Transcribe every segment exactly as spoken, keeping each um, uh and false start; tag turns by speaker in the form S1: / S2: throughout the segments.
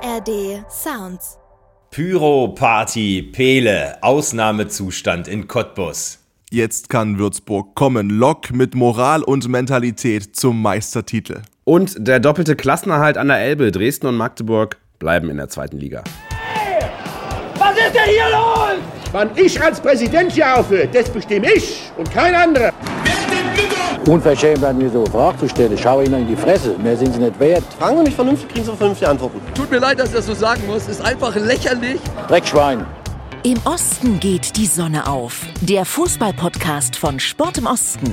S1: A R D Sounds.
S2: Pyro-Party, Pele, Ausnahmezustand in Cottbus.
S3: Jetzt kann Würzburg kommen. Lok mit Moral und Mentalität zum Meistertitel.
S4: Und der doppelte Klassenerhalt an der Elbe. Dresden und Magdeburg bleiben in der zweiten Liga.
S5: Hey, was ist denn hier los?
S6: Wann ich als Präsident hier aufhöre, das bestimme ich und kein anderer.
S7: Unverschämt, an mir so eine Frage zu stellen. Schau Ihnen in die Fresse. Mehr sind Sie nicht wert.
S8: Fragen Sie mich vernünftig, kriegen Sie vernünftige Antworten.
S9: Tut mir leid, dass ich das so sagen muss. Ist einfach lächerlich.
S7: Dreckschwein.
S10: Im Osten geht die Sonne auf. Der Fußball-Podcast von Sport im Osten.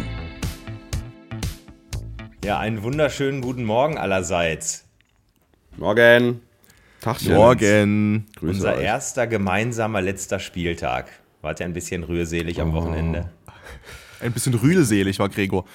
S2: Ja, einen wunderschönen guten Morgen allerseits.
S4: Morgen. Tagchen.
S3: Morgen.
S4: Grüße
S2: Unser
S4: euch.
S2: erster gemeinsamer letzter Spieltag. Wart ja ein bisschen rührselig am Wochenende.
S3: Ein bisschen rührselig war Gregor.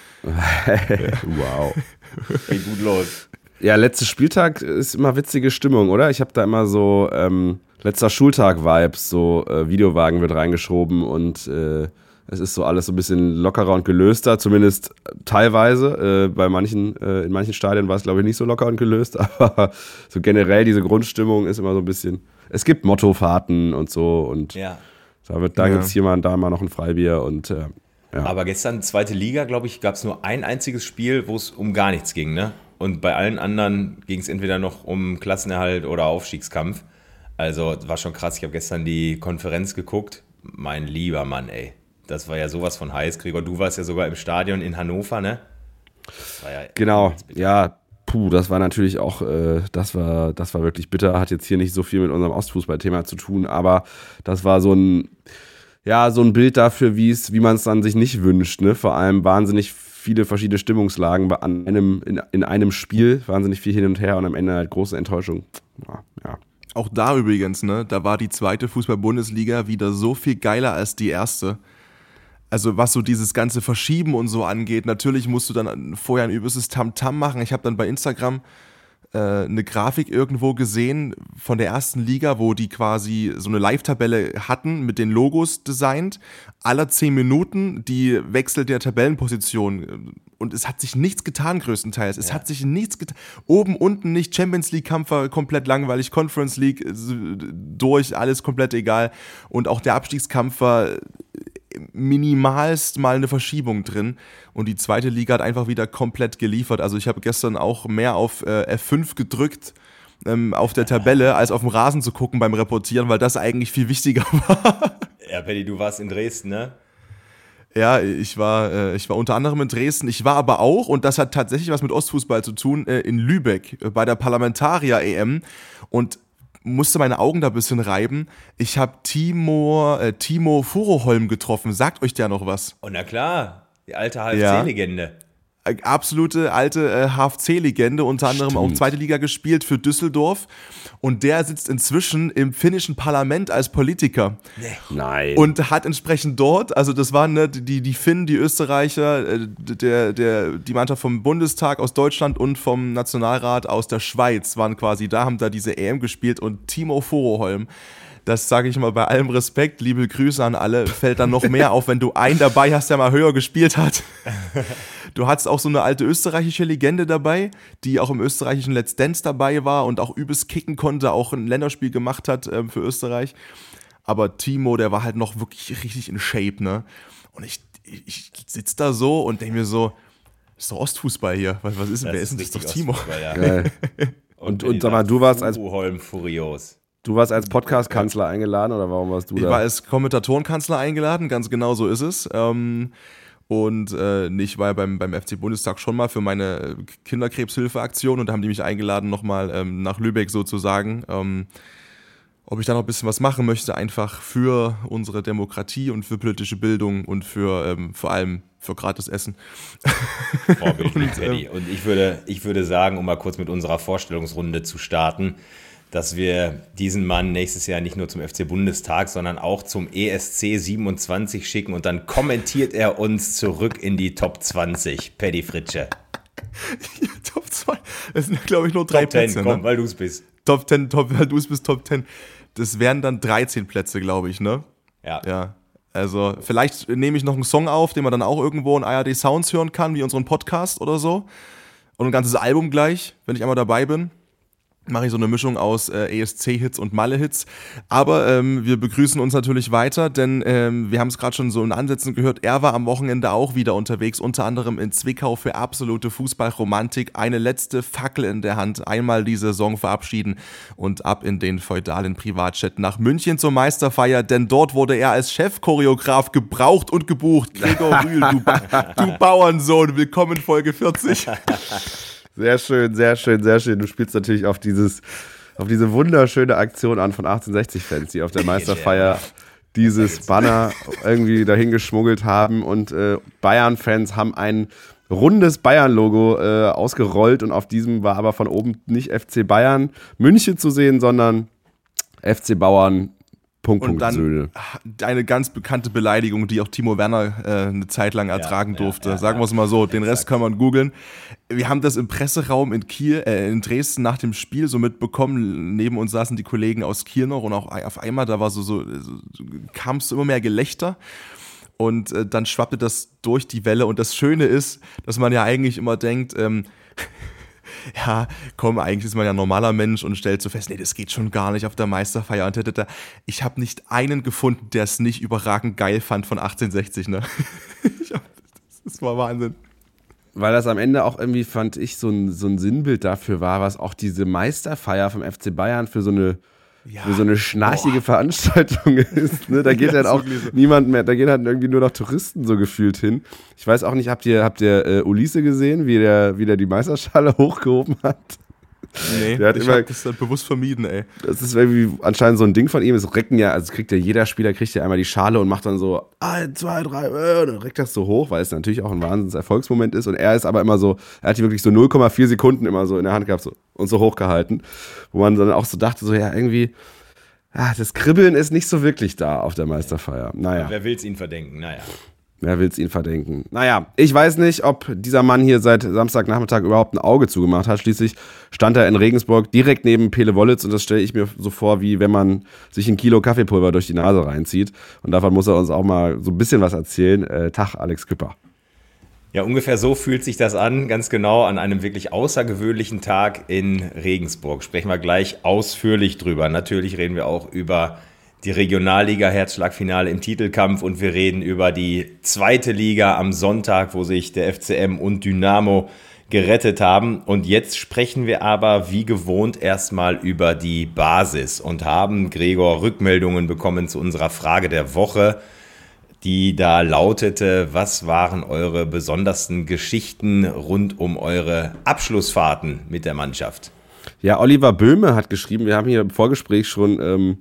S4: Wow.
S2: Geht gut los.
S4: Ja, letzter Spieltag ist immer witzige Stimmung, oder? Ich habe da immer so ähm, letzter Schultag-Vibes, so äh, Videowagen wird reingeschoben und äh, es ist so alles so ein bisschen lockerer und gelöster, zumindest teilweise. Äh, bei manchen, äh, in manchen Stadien war es, glaube ich, nicht so locker und gelöst, aber so generell diese Grundstimmung ist immer so ein bisschen, es gibt Mottofahrten und so und
S2: Ja.
S4: da, wird, da
S3: Ja.
S4: gibt es hier mal da mal noch ein Freibier und äh, ja.
S2: Aber gestern, zweite Liga, glaube ich, gab es nur ein einziges Spiel, wo es um gar nichts ging, ne? Und bei allen anderen ging es entweder noch um Klassenerhalt oder Aufstiegskampf. Also war schon krass. Ich habe gestern die Konferenz geguckt. Mein lieber Mann, ey. Das war ja sowas von heiß. Gregor, du warst ja sogar im Stadion in Hannover, ne? Das war ja
S4: Genau, ja, puh, das war natürlich auch, äh, das war, das war wirklich bitter, hat jetzt hier nicht so viel mit unserem Ostfußballthema zu tun, aber das war so ein, ja, so ein Bild dafür, wie es, wie man es dann sich nicht wünscht, ne? Vor allem wahnsinnig viele verschiedene Stimmungslagen an einem, in, in einem Spiel, wahnsinnig viel hin und her und am Ende halt große Enttäuschung. Ja, ja.
S3: Auch da übrigens, ne, da war die zweite Fußball-Bundesliga wieder so viel geiler als die erste. Also was so dieses ganze Verschieben und so angeht, natürlich musst du dann vorher ein übelstes Tamtam machen. Ich habe dann bei Instagram äh, eine Grafik irgendwo gesehen von der ersten Liga, wo die quasi so eine Live-Tabelle hatten mit den Logos designt. Aller zehn Minuten die Wechsel der Tabellenposition. Und es hat sich nichts getan größtenteils. Es
S2: Ja.
S3: hat sich nichts getan. Oben, unten nicht. Champions League-Kampf war komplett langweilig. Conference League durch, alles komplett egal. Und auch der Abstiegskampf war minimalst mal eine Verschiebung drin und die zweite Liga hat einfach wieder komplett geliefert. Also ich habe gestern auch mehr auf äh, F fünf gedrückt ähm, auf der Tabelle, als auf dem Rasen zu gucken beim Reportieren, weil das eigentlich viel wichtiger war.
S2: Ja, Paddy, du warst in Dresden, ne?
S3: Ja, ich war, äh, ich war unter anderem in Dresden. Ich war aber auch, und das hat tatsächlich was mit Ostfußball zu tun, äh, in Lübeck äh, bei der Parlamentarier-E M und musste meine Augen da ein bisschen reiben. Ich habe Timo, äh, Timo Furuholm getroffen. Sagt euch der noch was?
S2: Oh, na klar. Die alte H F
S3: Ja.
S2: C-Legende.
S3: Äh, Absolute alte äh, H F C-Legende, unter anderem
S4: Stimmt.
S3: auch zweite Liga gespielt für Düsseldorf. Und der sitzt inzwischen im finnischen Parlament als Politiker.
S4: Nein.
S3: Und hat entsprechend dort, also das waren ne, die, die Finnen, die Österreicher, äh, der, der, die Mannschaft vom Bundestag aus Deutschland und vom Nationalrat aus der Schweiz waren quasi da, haben da diese E M gespielt und Timo Furuholm, das sage ich mal bei allem Respekt, liebe Grüße an alle, fällt dann noch mehr auf, wenn du einen dabei hast, der mal höher gespielt hat. Du hattest auch so eine alte österreichische Legende dabei, die auch im österreichischen Let's Dance dabei war und auch übelst kicken konnte, auch ein Länderspiel gemacht hat ähm, für Österreich. Aber Timo, der war halt noch wirklich richtig in Shape, ne? Und ich, ich, ich sitze da so und denke mir so, das ist doch Ostfußball hier. Was, was ist denn, wer ist denn das? Das ist doch Timo.
S2: Ostfußball, ja.
S4: Geil. Und, und sag mal, du warst als,
S2: Furuholm furios.
S4: du warst als Podcast-Kanzler eingeladen oder warum warst du
S3: Ich
S4: da?
S3: war als Kommentatorenkanzler eingeladen, ganz genau so ist es. Ähm, und äh, ich war ja beim, beim F C Bundestag schon mal für meine Kinderkrebshilfeaktion und da haben die mich eingeladen, nochmal ähm, nach Lübeck sozusagen. Ähm, ob ich da noch ein bisschen was machen möchte, einfach für unsere Demokratie und für politische Bildung und für ähm, vor allem für gratis Essen.
S2: Vorbildlich, Paddy. Und ich würde, ich würde sagen, um mal kurz mit unserer Vorstellungsrunde zu starten, dass wir diesen Mann nächstes Jahr nicht nur zum F C Bundestag, sondern auch zum E S C siebenundzwanzig schicken und dann kommentiert er uns zurück in die Top zwanzig. Paddy Fritsche.
S3: Ja, Top zwei. Das sind, glaube ich, nur drei
S2: Top zehn,
S3: Plätze.
S2: komm,
S3: Ne?
S2: weil du es bist.
S3: Top zehn, Top, weil du es bist Top zehn. Das wären dann dreizehn Plätze, glaube ich, ne?
S2: Ja.
S3: Ja. Also, vielleicht nehme ich noch einen Song auf, den man dann auch irgendwo in A R D Sounds hören kann, wie unseren Podcast oder so. Und ein ganzes Album gleich, wenn ich einmal dabei bin. mache ich so eine Mischung aus äh, E S C-Hits und Malle-Hits. Aber ähm, wir begrüßen uns natürlich weiter, denn ähm, wir haben es gerade schon so in Ansätzen gehört, er war am Wochenende auch wieder unterwegs, unter anderem in Zwickau für absolute Fußballromantik. Eine letzte Fackel in der Hand, einmal die Saison verabschieden und ab in den feudalen Privatjet nach München zur Meisterfeier, denn dort wurde er als Chefchoreograf gebraucht und gebucht. Gregor Rühl, du, ba- du Bauernsohn, willkommen in Folge vierzig.
S4: Sehr schön, sehr schön, sehr schön. Du spielst natürlich auf dieses, auf diese wunderschöne Aktion an von achtzehnhundertsechzig-Fans, die auf der Meisterfeier dieses Banner irgendwie dahin geschmuggelt haben. Und äh, Bayern-Fans haben ein rundes Bayern-Logo äh, ausgerollt und auf diesem war aber von oben nicht F C Bayern München zu sehen, sondern F C Bauern. Punkt,
S3: Und
S4: Punkt,
S3: dann
S4: Södel.
S3: eine ganz bekannte Beleidigung, die auch Timo Werner äh, eine Zeit lang ertragen ja, durfte. Ja, ja, Sagen wir es mal so, den Rest kann man googeln. Wir haben das im Presseraum in Kiel, äh, in Dresden nach dem Spiel so mitbekommen. Neben uns saßen die Kollegen aus Kiel noch und auch auf einmal, da war so, so, so kam es immer mehr Gelächter. Und äh, dann schwappte das durch die Welle. Und das Schöne ist, dass man ja eigentlich immer denkt, ähm, ja, komm, eigentlich ist man ja ein normaler Mensch und stellt so fest, nee, das geht schon gar nicht auf der Meisterfeier. Und tata. Ich habe nicht einen gefunden, der es nicht überragend geil fand von achtzehnhundertsechzig, ne? Ich hab, das war Wahnsinn.
S4: Weil das am Ende auch irgendwie, fand ich, so ein, so ein Sinnbild dafür war, was auch diese Meisterfeier vom F C Bayern für so eine Ja. für so eine schnarchige Boah. Veranstaltung ist. Ne? Da geht ja, dann auch so niemand mehr, da gehen halt irgendwie nur noch Touristen so gefühlt hin. Ich weiß auch nicht, habt ihr, habt ihr äh, Ulisse gesehen, wie der, wie der die Meisterschale hochgehoben hat?
S3: Nee, der hat ich immer, hab das dann bewusst vermieden, ey. Das
S4: ist irgendwie anscheinend so ein Ding von ihm. Es recken ja, also kriegt ja jeder Spieler, kriegt ja einmal die Schale und macht dann so eins, zwei, drei, und dann reckt das so hoch, weil es natürlich auch ein Wahnsinns-Erfolgsmoment ist. Und er ist aber immer so, er hat die wirklich so null Komma vier Sekunden immer so in der Hand gehabt so, und so hochgehalten. Wo man dann auch so dachte, so ja, irgendwie, ah, das Kribbeln ist nicht so wirklich da auf der Meisterfeier. Naja.
S2: Wer will's ihn verdenken? Naja.
S4: Wer will's ihn verdenken? Naja, ich weiß nicht, ob dieser Mann hier seit Samstagnachmittag überhaupt ein Auge zugemacht hat. Schließlich stand er in Regensburg direkt neben Pele Wollitz und das stelle ich mir so vor, wie wenn man sich ein Kilo Kaffeepulver durch die Nase reinzieht. Und davon muss er uns auch mal so ein bisschen was erzählen. Äh, Tag, Alex Küpper.
S2: Ja, ungefähr so fühlt sich das an, ganz genau an einem wirklich außergewöhnlichen Tag in Regensburg. Sprechen wir gleich ausführlich drüber. Natürlich reden wir auch über die Regionalliga-Herzschlagfinale im Titelkampf und wir reden über die zweite Liga am Sonntag, wo sich der F C M und Dynamo gerettet haben. Und jetzt sprechen wir aber wie gewohnt erstmal über die Basis und haben, Gregor, Rückmeldungen bekommen zu unserer Frage der Woche, die da lautete: Was waren eure besondersten Geschichten rund um eure Abschlussfahrten mit der Mannschaft?
S4: Ja, Oliver Böhme hat geschrieben, wir haben hier im Vorgespräch schon ähm,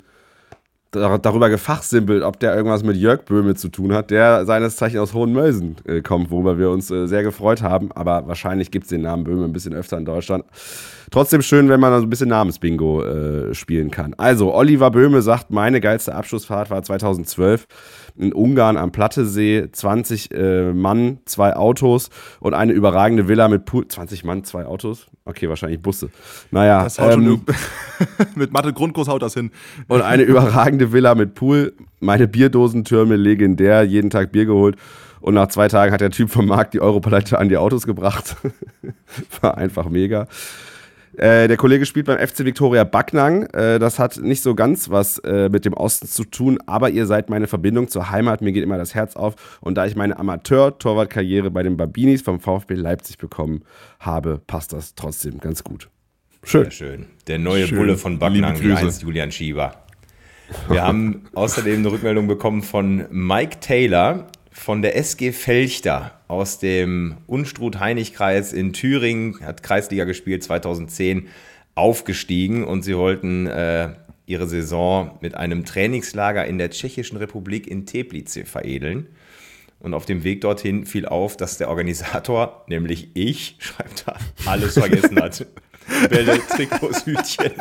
S4: darüber gefachsimpelt, ob der irgendwas mit Jörg Böhme zu tun hat, der seines Zeichens aus Hohenmölsen äh, kommt, worüber wir uns äh, sehr gefreut haben, aber wahrscheinlich gibt es den Namen Böhme ein bisschen öfter in Deutschland. Trotzdem schön, wenn man so ein bisschen Namensbingo äh, spielen kann. Also, Oliver Böhme sagt, meine geilste Abschlussfahrt war zweitausendzwölf in Ungarn am Plattesee, zwanzig äh, Mann, zwei Autos und eine überragende Villa mit Pool. zwanzig Mann, zwei Autos? Okay, wahrscheinlich Busse. Naja.
S3: Das haut ähm, schon mit Mathe Grundkurs haut das hin.
S4: Und eine überragende Villa mit Pool, meine Bierdosentürme legendär, jeden Tag Bier geholt. Und nach zwei Tagen hat der Typ vom Markt die Europalette an die Autos gebracht. War einfach mega. Äh, der Kollege spielt beim F C Viktoria Backnang. Äh, das hat nicht so ganz was äh, mit dem Osten zu tun, aber ihr seid meine Verbindung zur Heimat. Mir geht immer das Herz auf. Und da ich meine Amateur-Torwartkarriere bei den Babinis vom VfB Leipzig bekommen habe, passt das trotzdem ganz gut. Schön.
S2: Sehr schön. Der neue
S3: schön.
S2: Bulle von Backnang, wie heißt Julian Schieber. Wir haben außerdem eine Rückmeldung bekommen von Mike Taylor von der S G Velchter aus dem Unstrut-Heinig-Kreis in Thüringen, hat Kreisliga gespielt, zweitausendzehn aufgestiegen und sie wollten äh, ihre Saison mit einem Trainingslager in der Tschechischen Republik in Teplice veredeln. Und auf dem Weg dorthin fiel auf, dass der Organisator, nämlich ich, schreibt da, alles vergessen hat. Bälle, Trikots, Hütchen.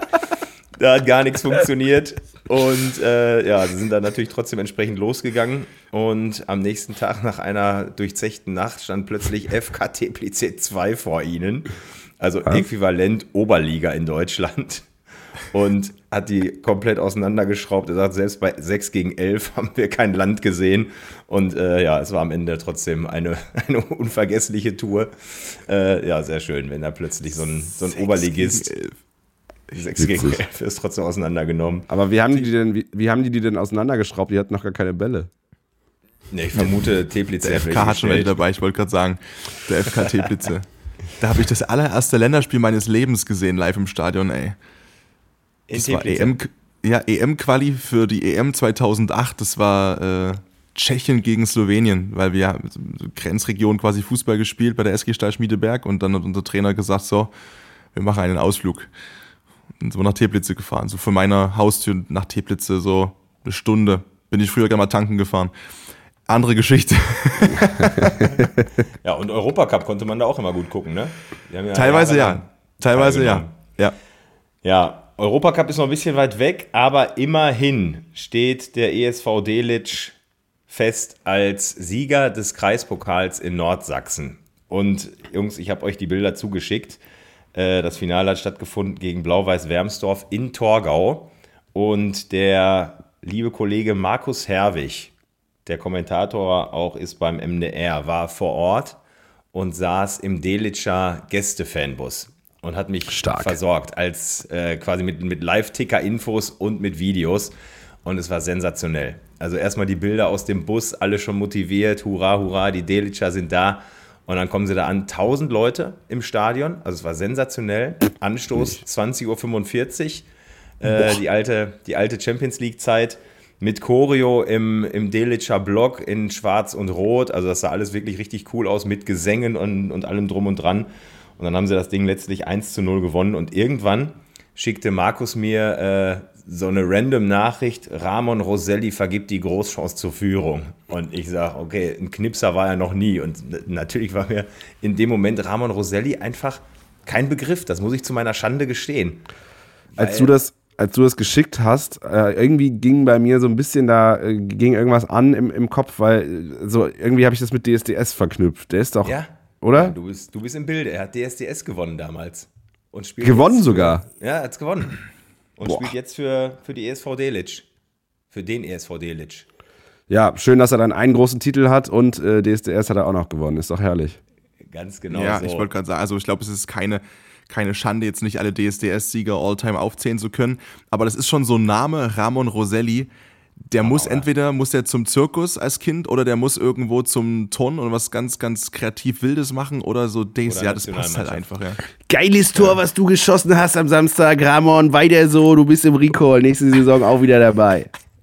S2: Da hat gar nichts funktioniert und äh, ja, sie sind dann natürlich trotzdem entsprechend losgegangen und am nächsten Tag nach einer durchzechten Nacht stand plötzlich F K Teplice zwei vor ihnen, also äquivalent Oberliga in Deutschland und hat die komplett auseinandergeschraubt. Er sagt, selbst bei sechs gegen elf haben wir kein Land gesehen und äh, ja, es war am Ende trotzdem eine, eine unvergessliche Tour. Äh, ja, sehr schön, wenn da plötzlich so ein, so ein Oberligist sechs gegen elf ist trotzdem auseinandergenommen.
S4: Aber wie haben die die denn, wie, wie haben die die denn auseinandergeschraubt? Die hatten noch gar keine Bälle.
S2: Ne, ich vermute Teplitz.
S3: Der F K hat schon welche dabei, ich wollte gerade sagen. Der F K Teplitze. Da habe ich das allererste Länderspiel meines Lebens gesehen, live im Stadion, ey. Das war E M, ja, E M-Quali für die E M zweitausendacht. Das war äh, Tschechien gegen Slowenien, weil wir haben Grenzregion quasi Fußball gespielt bei der S G Stahl Schmiedeberg und dann hat unser Trainer gesagt, so, wir machen einen Ausflug. Und so nach Teplitze gefahren. So von meiner Haustür nach Teplitze so eine Stunde. Bin ich früher gerne mal tanken gefahren. Andere Geschichte.
S2: Ja, und Europacup konnte man da auch immer gut gucken, ne?
S3: Ja Teilweise ja. Teilweise ja. ja.
S2: Ja, Europacup ist noch ein bisschen weit weg, aber immerhin steht der E S V Delitzsch fest als Sieger des Kreispokals in Nordsachsen. Und Jungs, ich habe euch die Bilder zugeschickt. Das Finale hat stattgefunden gegen Blau-Weiß Wermsdorf in Torgau. Und der liebe Kollege Markus Herwig, der Kommentator auch ist beim M D R, war vor Ort und saß im Delitscher Gäste-Fanbus und hat mich Stark. versorgt, als äh, quasi mit, mit Live-Ticker-Infos und mit Videos. Und es war sensationell. Also erstmal die Bilder aus dem Bus, alle schon motiviert, hurra, hurra, die Delitscher sind da. Und dann kommen sie da an, tausend Leute im Stadion, also es war sensationell. Anstoß zwanzig Uhr fünfundvierzig, äh, die alte, die alte Champions-League-Zeit. Mit Choreo im, im Delitscher Block in Schwarz und Rot. Also das sah alles wirklich richtig cool aus, mit Gesängen und, und allem drum und dran. Und dann haben sie das Ding letztlich eins zu null gewonnen. Und irgendwann schickte Markus mir äh, so eine random Nachricht, Ramon Roselli vergibt die Großchance zur Führung. Und ich sage, okay, ein Knipser war er noch nie. Und natürlich war mir in dem Moment Ramon Roselli einfach kein Begriff. Das muss ich zu meiner Schande gestehen.
S4: Als du das... Als du das geschickt hast, äh, irgendwie ging bei mir so ein bisschen da, äh, ging irgendwas an im, im Kopf, weil äh, so irgendwie habe ich das mit D S D S verknüpft. Der ist doch,
S2: ja,
S4: oder?
S2: Ja, du bist, du bist im Bilde. Er hat D S D S gewonnen damals. Und spielt
S4: gewonnen sogar?
S2: Für, ja, er hat es gewonnen. Und Boah. spielt jetzt für, für die E S V Delitzsch. Für den E S V Delitzsch.
S4: Ja, schön, dass er dann einen großen Titel hat und äh, D S D S hat er auch noch gewonnen. Ist doch herrlich.
S2: Ganz genau
S3: ja,
S2: so.
S3: Ich wollte gerade sagen, also ich glaube, es ist keine... keine Schande, jetzt nicht alle D S D S-Sieger all-time aufzählen zu können, aber das ist schon so ein Name, Ramon Roselli, der oh, muss ja. entweder muss der zum Zirkus als Kind oder der muss irgendwo zum Turnen und was ganz, ganz kreativ Wildes machen oder so, das, ja, das passt halt einfach, ja.
S4: Geiles Tor, ja. was du geschossen hast am Samstag, Ramon, weiter so, du bist im Recall, nächste Saison auch wieder dabei.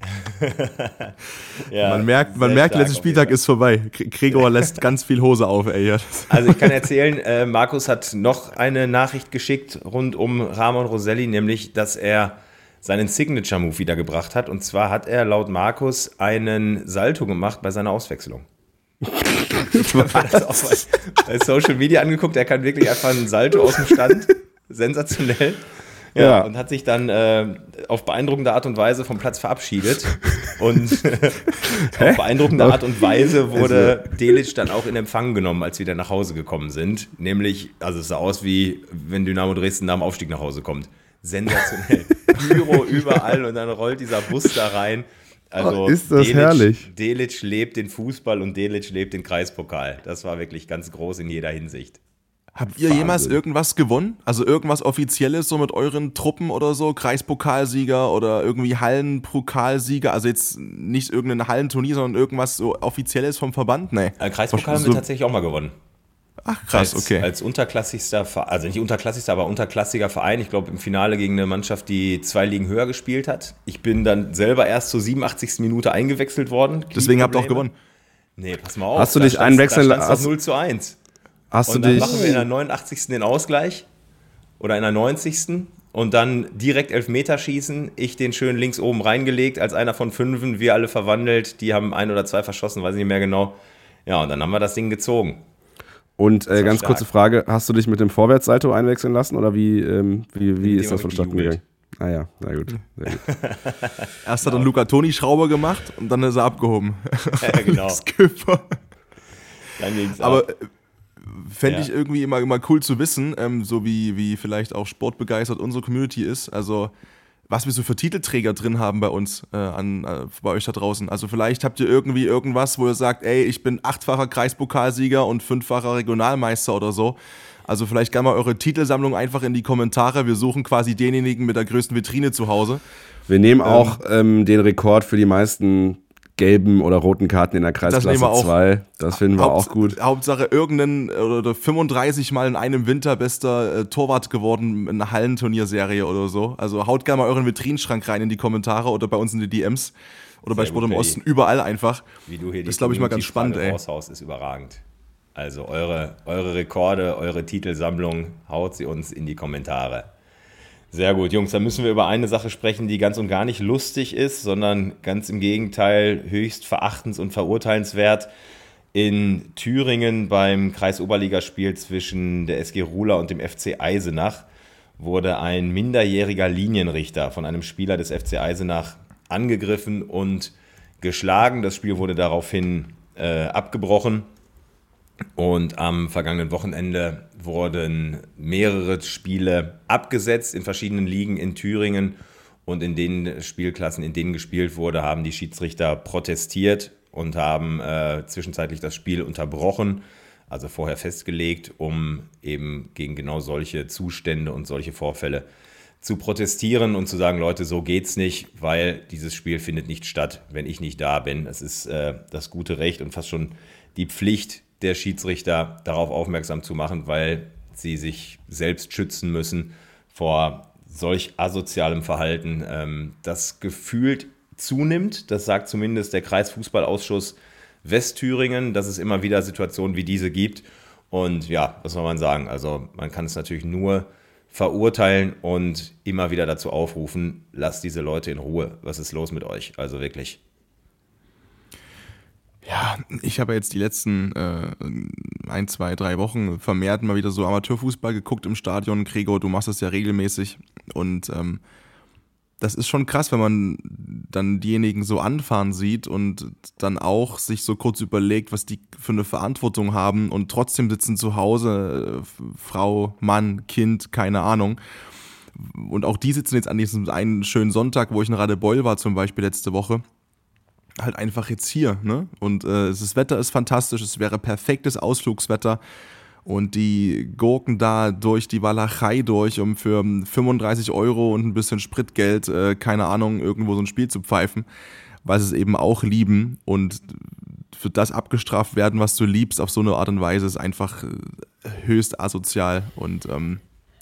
S3: Ja, man merkt, man merkt letzter Spieltag ist vorbei. Gregor lässt ganz viel Hose auf, ey.
S2: Also ich kann erzählen, äh, Markus hat noch eine Nachricht geschickt rund um Ramon Roselli, nämlich, dass er seinen Signature-Move wiedergebracht hat. Und zwar hat er laut Markus einen Salto gemacht bei seiner Auswechslung. Ich habe mir das auch bei, bei Social Media angeguckt. Er kann wirklich einfach einen Salto aus dem Stand. Sensationell. Ja, ja, und hat sich dann äh, auf beeindruckende Art und Weise vom Platz verabschiedet. Und auf beeindruckende Art und Weise wurde Delitzsch dann auch in Empfang genommen, als wir dann nach Hause gekommen sind. Nämlich, also es sah aus wie, wenn Dynamo Dresden nach dem Aufstieg nach Hause kommt. Sensationell. Pyro überall und dann rollt dieser Bus da rein. Also
S4: oh, ist das
S2: Delitzsch,
S4: herrlich.
S2: Delitzsch lebt den Fußball und Delitzsch lebt den Kreispokal. Das war wirklich ganz groß in jeder Hinsicht.
S3: Habt ihr Wahnsinn. jemals irgendwas gewonnen? Also irgendwas Offizielles so mit euren Truppen oder so? Kreispokalsieger oder irgendwie Hallenpokalsieger? Also jetzt nicht irgendein Hallenturnier, sondern irgendwas so Offizielles vom Verband? Nee.
S2: Äh, Kreispokal haben wir tatsächlich auch mal gewonnen.
S3: Ach krass,
S2: als,
S3: okay.
S2: Als unterklassigster Verein, also nicht unterklassigster, aber unterklassiger Verein. Ich glaube im Finale gegen eine Mannschaft, die zwei Ligen höher gespielt hat. Ich bin dann selber erst zur siebenundachtzigsten Minute eingewechselt worden.
S3: Deswegen habt ihr auch gewonnen.
S2: Nee, pass mal auf.
S4: Hast du dich einwechseln lassen?
S2: Da stand es null zu eins.
S4: Hast
S2: und
S4: du
S2: dann
S4: dich
S2: machen wir in der neunundachtzigsten den Ausgleich oder in der neunzigsten und dann direkt Elfmeterschießen. Ich den schön links oben reingelegt als einer von fünfen, wir alle verwandelt. Die haben ein oder zwei verschossen, weiß ich nicht mehr genau. Ja, und dann haben wir das Ding gezogen.
S4: Und äh, ganz stark. Kurze Frage, hast du dich mit dem Vorwärtssalto einwechseln lassen oder wie, ähm, wie, wie ist das vonstatten gegangen? Ah ja, na gut. Sehr gut.
S3: Erst hat dann Luca Toni Schrauber gemacht und dann ist er abgehoben.
S2: Ja, genau.
S3: Dann ging's Aber ab. Fände ja. ich irgendwie immer, immer cool zu wissen, ähm, so wie, wie vielleicht auch sportbegeistert unsere Community ist. Also was wir so für Titelträger drin haben bei uns, äh, an, äh, bei euch da draußen. Also vielleicht habt ihr irgendwie irgendwas, wo ihr sagt, ey, ich bin achtfacher Kreispokalsieger und fünffacher Regionalmeister oder so. Also vielleicht gerne mal eure Titelsammlung einfach in die Kommentare. Wir suchen quasi denjenigen mit der größten Vitrine zu Hause.
S4: Wir nehmen auch ähm, ähm, den Rekord für die meisten gelben oder roten Karten in der Kreisklasse zwei. Das finden wir
S3: Haupt,
S4: auch gut.
S3: Hauptsache irgendein oder fünfunddreißig Mal in einem Winter bester äh, Torwart geworden in einer Hallenturnierserie oder so. Also haut gerne mal euren Vitrinenschrank rein in die Kommentare oder bei uns in die D Ms oder Sehr bei Sport im Osten, überall einfach.
S2: Wie du hier
S3: das ist, glaube ich, mal ganz spannend, ey.
S2: Raushaust ist überragend. Also eure, eure Rekorde, eure Titelsammlung, haut sie uns in die Kommentare. Sehr gut, Jungs, dann müssen wir über eine Sache sprechen, die ganz und gar nicht lustig ist, sondern ganz im Gegenteil höchst verachtens- und verurteilenswert. In Thüringen beim Kreisoberligaspiel zwischen der S G Ruhla und dem F C Eisenach wurde ein minderjähriger Linienrichter von einem Spieler des F C Eisenach angegriffen und geschlagen. Das Spiel wurde daraufhin äh, abgebrochen. Und am vergangenen Wochenende wurden mehrere Spiele abgesetzt in verschiedenen Ligen in Thüringen. Und in den Spielklassen, in denen gespielt wurde, haben die Schiedsrichter protestiert und haben äh, zwischenzeitlich das Spiel unterbrochen, also vorher festgelegt, um eben gegen genau solche Zustände und solche Vorfälle zu protestieren und zu sagen, Leute, so geht's nicht, weil dieses Spiel findet nicht statt, wenn ich nicht da bin. Es ist äh, das gute Recht und fast schon die Pflicht der Schiedsrichter, darauf aufmerksam zu machen, weil sie sich selbst schützen müssen vor solch asozialem Verhalten, ähm, das gefühlt zunimmt. Das sagt zumindest der Kreisfußballausschuss Westthüringen, dass es immer wieder Situationen wie diese gibt. Und ja, was soll man sagen? Also man kann es natürlich nur verurteilen und immer wieder dazu aufrufen, lasst diese Leute in Ruhe. Was ist los mit euch? Also wirklich.
S3: Ja, ich habe jetzt die letzten äh, ein, zwei, drei Wochen vermehrt mal wieder so Amateurfußball geguckt im Stadion. Gregor, du machst das ja regelmäßig und ähm, das ist schon krass, wenn man dann diejenigen so anfahren sieht und dann auch sich so kurz überlegt, was die für eine Verantwortung haben und trotzdem sitzen zu Hause äh, Frau, Mann, Kind, keine Ahnung. Und auch die sitzen jetzt an diesem einen schönen Sonntag, wo ich in Radebeul war zum Beispiel letzte Woche, halt einfach jetzt hier, ne? Und äh, das Wetter ist fantastisch, es wäre perfektes Ausflugswetter und die gurken da durch die Walachei durch, um für fünfunddreißig Euro und ein bisschen Spritgeld, äh, keine Ahnung, irgendwo so ein Spiel zu pfeifen, weil sie es eben auch lieben und für das abgestraft werden, was du liebst, auf so eine Art und Weise, ist einfach höchst asozial und ähm,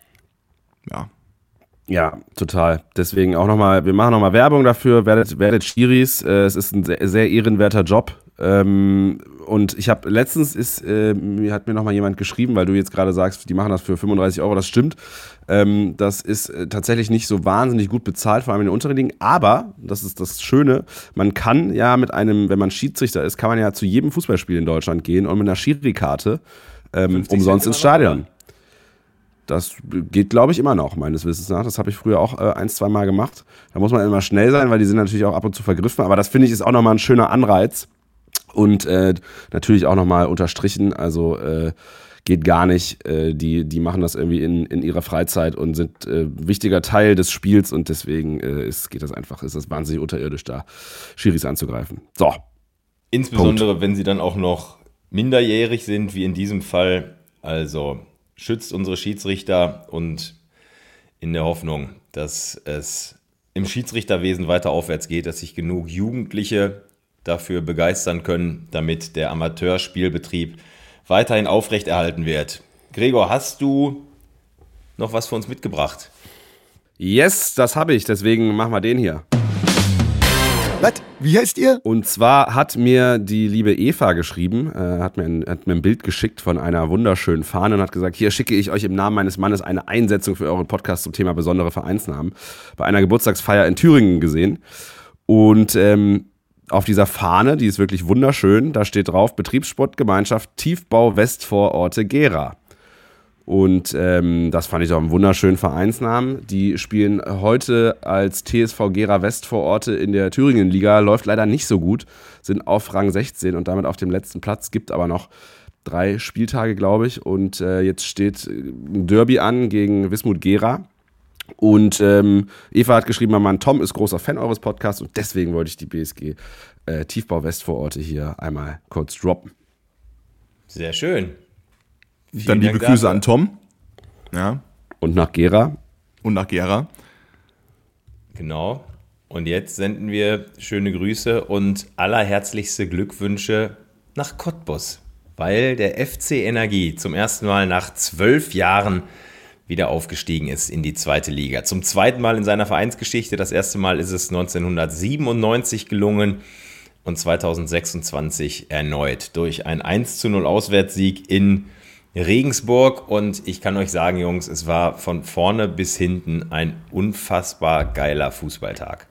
S3: ja.
S4: Ja, total. Deswegen auch nochmal, wir machen nochmal Werbung dafür, werdet, werdet Schiris, äh, es ist ein sehr, sehr ehrenwerter Job. Ähm, und ich habe letztens ist, äh, mir hat mir nochmal jemand geschrieben, weil du jetzt gerade sagst, die machen das für fünfunddreißig Euro, das stimmt. Ähm, das ist äh, tatsächlich nicht so wahnsinnig gut bezahlt, vor allem in den unteren Ligen, aber, das ist das Schöne, man kann ja mit einem, wenn man Schiedsrichter ist, kann man ja zu jedem Fußballspiel in Deutschland gehen und mit einer Schiri-Karte ähm, umsonst ins Stadion. Noch, das geht, glaube ich, immer noch, meines Wissens nach. Das habe ich früher auch äh, ein, zwei Mal gemacht. Da muss man immer schnell sein, weil die sind natürlich auch ab und zu vergriffen. Aber das, finde ich, ist auch nochmal ein schöner Anreiz. Und äh, natürlich auch nochmal unterstrichen. Also äh, geht gar nicht. Äh, die, die machen das irgendwie in, in ihrer Freizeit und sind äh, wichtiger Teil des Spiels. Und deswegen äh, ist, geht das einfach, ist das wahnsinnig unterirdisch, da Schiris anzugreifen. So.
S2: Insbesondere, Punkt. Wenn sie dann auch noch minderjährig sind, wie in diesem Fall. Also schützt unsere Schiedsrichter und in der Hoffnung, dass es im Schiedsrichterwesen weiter aufwärts geht, dass sich genug Jugendliche dafür begeistern können, damit der Amateurspielbetrieb weiterhin aufrechterhalten wird. Gregor, hast du noch was für uns mitgebracht?
S4: Yes, das habe ich, deswegen machen wir den hier.
S1: Was? Wie heißt ihr?
S4: Und zwar hat mir die liebe Eva geschrieben, äh, hat, mir ein, hat mir ein Bild geschickt von einer wunderschönen Fahne und hat gesagt, hier schicke ich euch im Namen meines Mannes eine Einsetzung für euren Podcast zum Thema besondere Vereinsnamen. Bei einer Geburtstagsfeier in Thüringen gesehen. Und ähm, auf dieser Fahne, die ist wirklich wunderschön, da steht drauf, Betriebssportgemeinschaft Tiefbau Westvororte Gera. Und ähm, das fand ich auch einen wunderschönen Vereinsnamen. Die spielen heute als T S V Gera Westvororte in der Thüringen-Liga. Läuft leider nicht so gut, sind auf Rang sechzehn und damit auf dem letzten Platz. Gibt aber noch drei Spieltage, glaube ich. Und äh, jetzt steht ein Derby an gegen Wismut Gera. Und ähm, Eva hat geschrieben, mein Mann Tom ist großer Fan eures Podcasts und deswegen wollte ich die B S G äh, Tiefbau Westvororte hier einmal kurz droppen.
S2: Sehr schön.
S3: Vielen Dann liebe Dank Grüße dafür. An Tom. Ja.
S4: Und nach Gera.
S3: Und nach Gera.
S2: Genau. Und jetzt senden wir schöne Grüße und allerherzlichste Glückwünsche nach Cottbus, weil der F C Energie zum ersten Mal nach zwölf Jahren wieder aufgestiegen ist in die zweite Liga. Zum zweiten Mal in seiner Vereinsgeschichte. Das erste Mal ist es neunzehnhundertsiebenundneunzig gelungen und zweitausendsechsundzwanzig erneut durch einen eins zu null Auswärtssieg in Regensburg. Und ich kann euch sagen, Jungs, es war von vorne bis hinten ein unfassbar geiler Fußballtag.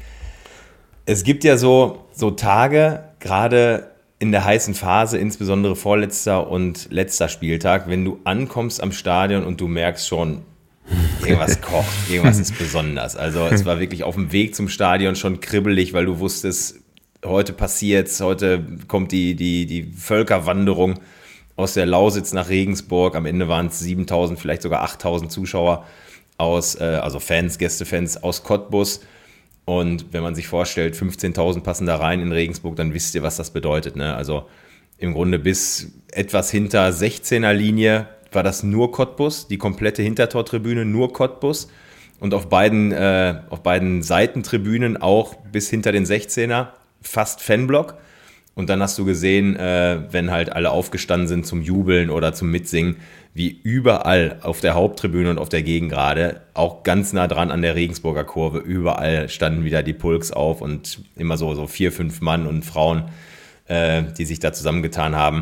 S2: Es gibt ja so, so Tage, gerade in der heißen Phase, insbesondere vorletzter und letzter Spieltag, wenn du ankommst am Stadion und du merkst schon, irgendwas kocht, irgendwas ist besonders. Also es war wirklich auf dem Weg zum Stadion schon kribbelig, weil du wusstest, heute passiert's, heute kommt die, die, die Völkerwanderung aus der Lausitz nach Regensburg. Am Ende waren es siebentausend, vielleicht sogar achttausend Zuschauer aus, äh, also Fans, Gästefans aus Cottbus. Und wenn man sich vorstellt, fünfzehntausend passen da rein in Regensburg, dann wisst ihr, was das bedeutet. Ne? Also im Grunde bis etwas hinter sechzehner Linie war das nur Cottbus, die komplette Hintertortribüne nur Cottbus. Und auf beiden, äh, auf beiden Seitentribünen auch bis hinter den sechzehner fast Fanblock. Und dann hast du gesehen, äh, wenn halt alle aufgestanden sind zum Jubeln oder zum Mitsingen, wie überall auf der Haupttribüne und auf der Gegengrade, auch ganz nah dran an der Regensburger Kurve, überall standen wieder die Pulks auf und immer so, so vier, fünf Mann und Frauen, äh, die sich da zusammengetan haben.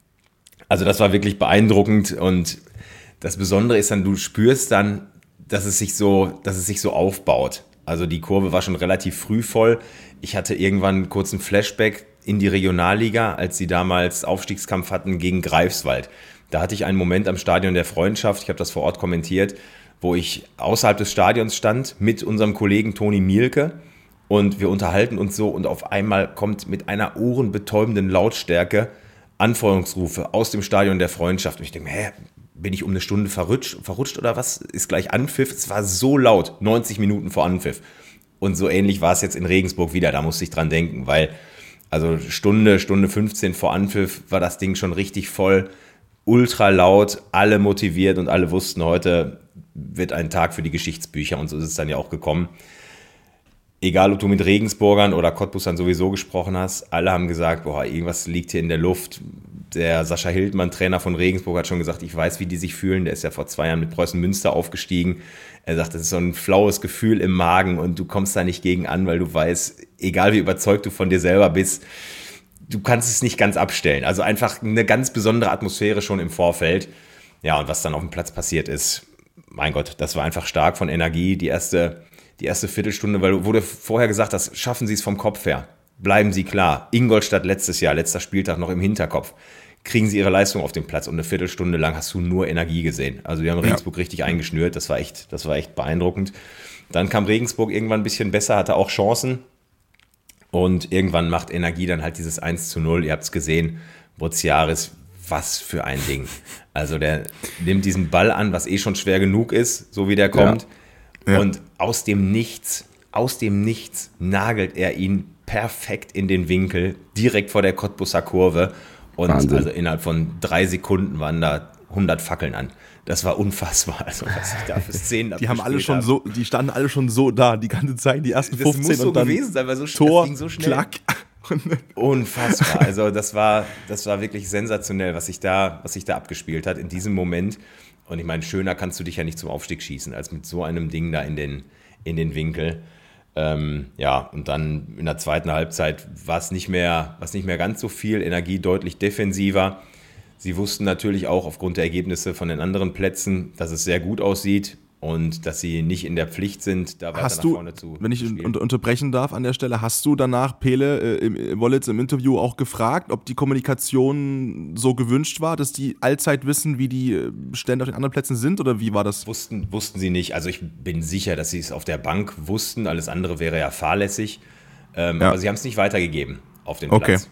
S2: Also das war wirklich beeindruckend und das Besondere ist dann, du spürst dann, dass es sich so, dass es sich so aufbaut. Also die Kurve war schon relativ früh voll. Ich hatte irgendwann einen kurzen Flashback in die Regionalliga, als sie damals Aufstiegskampf hatten gegen Greifswald. Da hatte ich einen Moment am Stadion der Freundschaft, ich habe das vor Ort kommentiert, wo ich außerhalb des Stadions stand mit unserem Kollegen Toni Mielke und wir unterhalten uns so und auf einmal kommt mit einer ohrenbetäubenden Lautstärke Anfeuerungsrufe aus dem Stadion der Freundschaft. Und ich denke, hä, bin ich um eine Stunde verrutscht, verrutscht oder was? Ist gleich Anpfiff? Es war so laut, neunzig Minuten vor Anpfiff. Und so ähnlich war es jetzt in Regensburg wieder, da musste ich dran denken, weil also Stunde, Stunde fünfzehn vor Anpfiff war das Ding schon richtig voll, ultra laut, alle motiviert und alle wussten, heute wird ein Tag für die Geschichtsbücher und so ist es dann ja auch gekommen. Egal, ob du mit Regensburgern oder Cottbusern sowieso gesprochen hast, alle haben gesagt, boah, irgendwas liegt hier in der Luft. Der Sascha Hildmann, Trainer von Regensburg, hat schon gesagt, ich weiß, wie die sich fühlen. Der ist ja vor zwei Jahren mit Preußen Münster aufgestiegen. Er sagt, das ist so ein flaues Gefühl im Magen und du kommst da nicht gegen an, weil du weißt, egal wie überzeugt du von dir selber bist, du kannst es nicht ganz abstellen. Also einfach eine ganz besondere Atmosphäre schon im Vorfeld. Ja, und was dann auf dem Platz passiert ist, mein Gott, das war einfach stark von Energie. Die erste, die erste Viertelstunde, weil du wurde vorher gesagt, das schaffen sie es vom Kopf her. Bleiben sie klar. Ingolstadt letztes Jahr, letzter Spieltag noch im Hinterkopf. Kriegen sie ihre Leistung auf den Platz und eine Viertelstunde lang hast du nur Energie gesehen. Also die haben Regensburg ja. richtig eingeschnürt. Das war echt, das war echt beeindruckend. Dann kam Regensburg irgendwann ein bisschen besser, hatte auch Chancen. Und irgendwann macht Energie dann halt dieses eins zu null. Ihr habt es gesehen, Boziaris, was für ein Ding. Also der nimmt diesen Ball an, was eh schon schwer genug ist, so wie der kommt. Ja. Ja. Und aus dem Nichts, aus dem Nichts nagelt er ihn perfekt in den Winkel, direkt vor der Cottbuser Kurve. Und Wahnsinn. Also innerhalb von drei Sekunden waren da hundert Fackeln an. Das war unfassbar, also was ich da für Szenen
S3: Die haben alle schon hab. so, die standen alle schon so da, die ganze Zeit, die ersten
S2: das
S3: fünfzehn
S2: muss so
S3: und dann
S2: gewesen sein, weil so,
S3: Tor,
S2: das ging so schnell.
S3: Klack.
S2: Unfassbar, also das war, das war wirklich sensationell, was sich da, was sich da abgespielt hat in diesem Moment. Und ich meine, schöner kannst du dich ja nicht zum Aufstieg schießen, als mit so einem Ding da in den, in den Winkel. Ähm, ja, und dann in der zweiten Halbzeit war es nicht mehr, war es nicht mehr ganz so viel, Energie deutlich defensiver. Sie wussten natürlich auch aufgrund der Ergebnisse von den anderen Plätzen, dass es sehr gut aussieht und dass sie nicht in der Pflicht sind, da weiter
S3: hast
S2: nach
S3: du,
S2: vorne zu
S3: wenn ich
S2: spielen.
S3: un- unterbrechen darf an der Stelle, hast du danach Pele äh, im Wollitz im Interview auch gefragt, ob die Kommunikation so gewünscht war, dass die allzeit wissen, wie die Stände auf den anderen Plätzen sind, oder wie war das?
S2: Wussten, wussten sie nicht. Also ich bin sicher, dass sie es auf der Bank wussten. Alles andere wäre ja fahrlässig. Ähm, ja. Aber sie haben es nicht weitergegeben auf den
S3: okay.
S2: Platz.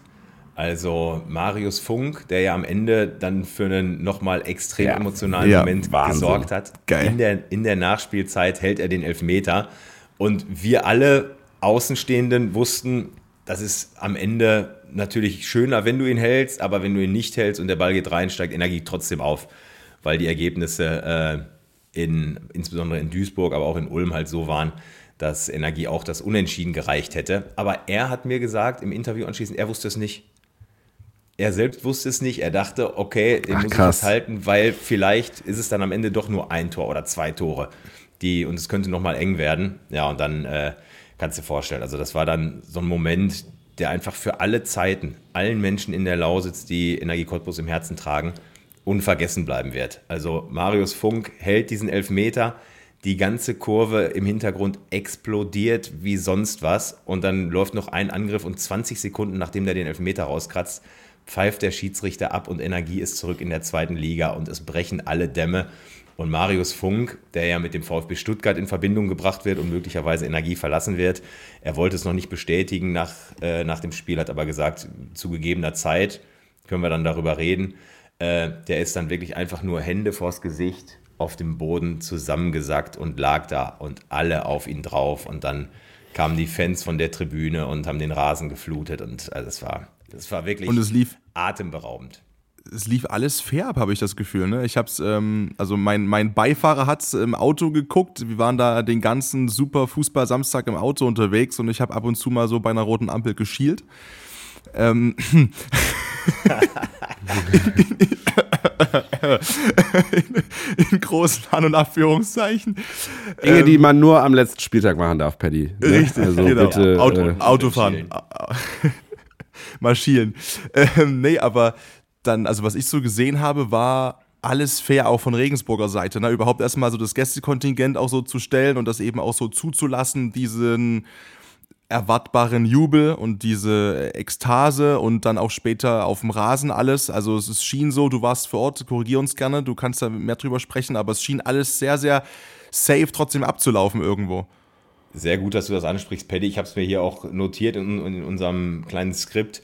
S2: Also Marius Funk, der ja am Ende dann für einen nochmal extrem
S4: Ja.
S2: emotionalen
S3: Ja,
S2: Moment
S4: Wahnsinn.
S2: gesorgt hat.
S3: Geil.
S2: In der, in der Nachspielzeit hält er den Elfmeter. Und wir alle Außenstehenden wussten, das ist am Ende natürlich schöner, wenn du ihn hältst, aber wenn du ihn nicht hältst und der Ball geht rein, steigt Energie trotzdem auf, weil die Ergebnisse äh, in, insbesondere in Duisburg, aber auch in Ulm halt so waren, dass Energie auch das Unentschieden gereicht hätte. Aber er hat mir gesagt im Interview anschließend, er wusste es nicht. Er selbst wusste es nicht. Er dachte, okay, den
S4: Ach,
S2: muss
S4: krass.
S2: ich festhalten, weil vielleicht ist es dann am Ende doch nur ein Tor oder zwei Tore. Die, und es könnte nochmal eng werden. Ja, und dann äh, kannst du dir vorstellen, also das war dann so ein Moment, der einfach für alle Zeiten, allen Menschen in der Lausitz, die Energie Cottbus im Herzen tragen, unvergessen bleiben wird. Also Marius Funk hält diesen Elfmeter, die ganze Kurve im Hintergrund explodiert wie sonst was und dann läuft noch ein Angriff und zwanzig Sekunden, nachdem der den Elfmeter rauskratzt, pfeift der Schiedsrichter ab und Energie ist zurück in der zweiten Liga und es brechen alle Dämme. Und Marius Funk, der ja mit dem VfB Stuttgart in Verbindung gebracht wird und möglicherweise Energie verlassen wird, er wollte es noch nicht bestätigen nach, äh, nach dem Spiel, hat aber gesagt, zu gegebener Zeit können wir dann darüber reden. Äh, der ist dann wirklich einfach nur Hände vors Gesicht auf dem Boden zusammengesackt und lag da und alle auf ihn drauf. Und dann kamen die Fans von der Tribüne und haben den Rasen geflutet. Und also es war, es war wirklich
S3: Und es lief
S2: atemberaubend.
S3: Es lief alles fair ab, habe ich das Gefühl. Ne? Ich hab's, ähm, also mein, mein Beifahrer hat's im Auto geguckt. Wir waren da den ganzen super Fußball-Samstag im Auto unterwegs und ich habe ab und zu mal so bei einer roten Ampel geschielt. Ähm, in, in großen An- und Abführungszeichen.
S4: Dinge,
S3: Ähm,
S4: die man nur am letzten Spieltag machen darf, Paddy. Ne?
S3: Richtig,
S4: also
S3: genau.
S4: bitte,
S3: Auto,
S4: äh,
S3: Autofahren. Marschieren. Ähm, nee, aber dann, also was ich so gesehen habe, war alles fair, auch von Regensburger Seite. Ne? Überhaupt erstmal so das Gästekontingent auch so zu stellen und das eben auch so zuzulassen, diesen erwartbaren Jubel und diese Ekstase und dann auch später auf dem Rasen alles. Also es ist, schien so, du warst vor Ort, korrigier uns gerne, du kannst da mehr drüber sprechen, aber es schien alles sehr, sehr safe trotzdem abzulaufen irgendwo.
S2: Sehr gut, dass du das ansprichst, Paddy. Ich habe es mir hier auch notiert in, in unserem kleinen Skript.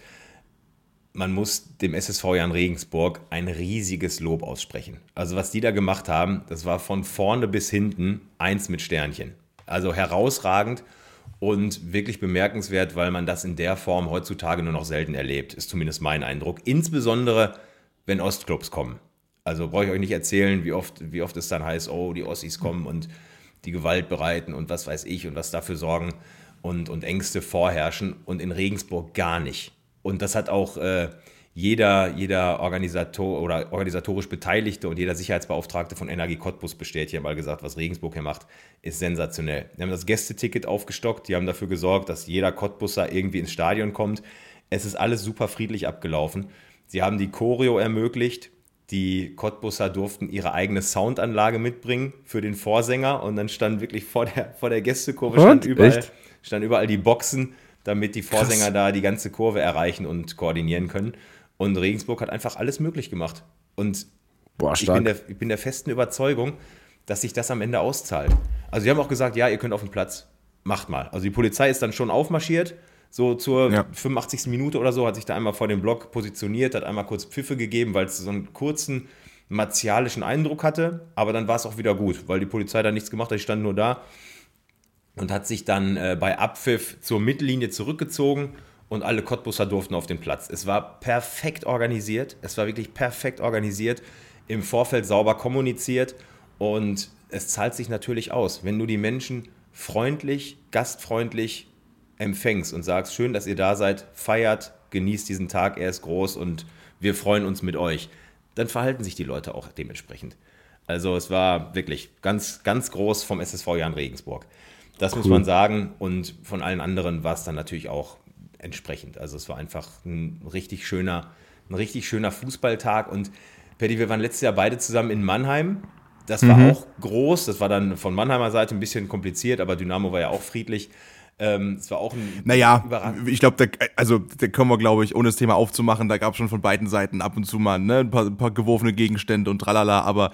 S2: Man muss dem S S V Jan Regensburg ein riesiges Lob aussprechen. Also was die da gemacht haben, das war von vorne bis hinten eins mit Sternchen. Also herausragend und wirklich bemerkenswert, weil man das in der Form heutzutage nur noch selten erlebt, ist zumindest mein Eindruck. Insbesondere, wenn Ostclubs kommen. Also brauche ich euch nicht erzählen, wie oft, wie oft es dann heißt, oh, die Ossis kommen und die Gewalt bereiten und was weiß ich und was dafür sorgen und, und Ängste vorherrschen und in Regensburg gar nicht. Und das hat auch äh, jeder, jeder Organisator oder organisatorisch Beteiligte und jeder Sicherheitsbeauftragte von Energie Cottbus bestätigt. Die haben mal gesagt, was Regensburg hier macht, ist sensationell. Die haben das Gästeticket aufgestockt, die haben dafür gesorgt, dass jeder Cottbusser irgendwie ins Stadion kommt. Es ist alles super friedlich abgelaufen. Sie haben die Choreo ermöglicht. Die Cottbusser durften ihre eigene Soundanlage mitbringen für den Vorsänger und dann stand wirklich vor der, vor der Gästekurve stand überall, stand überall die Boxen, damit die Vorsänger Krass. da die ganze Kurve erreichen und koordinieren können. Und Regensburg hat einfach alles möglich gemacht. Und
S4: Boah,
S2: ich, bin der, ich bin der festen Überzeugung, dass sich das am Ende auszahlt. Also sie haben auch gesagt, ja, ihr könnt auf den Platz, macht mal. Also die Polizei ist dann schon aufmarschiert, so zur ja. fünfundachtzigsten Minute oder so, hat sich da einmal vor dem Block positioniert, hat einmal kurz Pfiffe gegeben, weil es so einen kurzen martialischen Eindruck hatte. Aber dann war es auch wieder gut, weil die Polizei da nichts gemacht hat, die stand nur da und hat sich dann äh, bei Abpfiff zur Mittellinie zurückgezogen und alle Cottbusser durften auf den Platz. Es war perfekt organisiert, es war wirklich perfekt organisiert, im Vorfeld sauber kommuniziert und es zahlt sich natürlich aus, wenn du die Menschen freundlich, gastfreundlich empfängst und sagst, schön, dass ihr da seid, feiert, genießt diesen Tag, er ist groß und wir freuen uns mit euch, dann verhalten sich die Leute auch dementsprechend. Also es war wirklich ganz, ganz groß vom S S V Jan Regensburg. Das cool. muss man sagen und von allen anderen war es dann natürlich auch entsprechend. Also es war einfach ein richtig schöner, ein richtig schöner Fußballtag und Paddy, wir waren letztes Jahr beide zusammen in Mannheim. Das war mhm. auch groß, das war dann von Mannheimer Seite ein bisschen kompliziert, aber Dynamo war ja auch friedlich. Ähm, es war auch ein
S3: Naja, ich glaube, also da können wir, glaube ich, ohne das Thema aufzumachen, da gab es schon von beiden Seiten ab und zu mal ne, ein, paar, ein paar geworfene Gegenstände und tralala, aber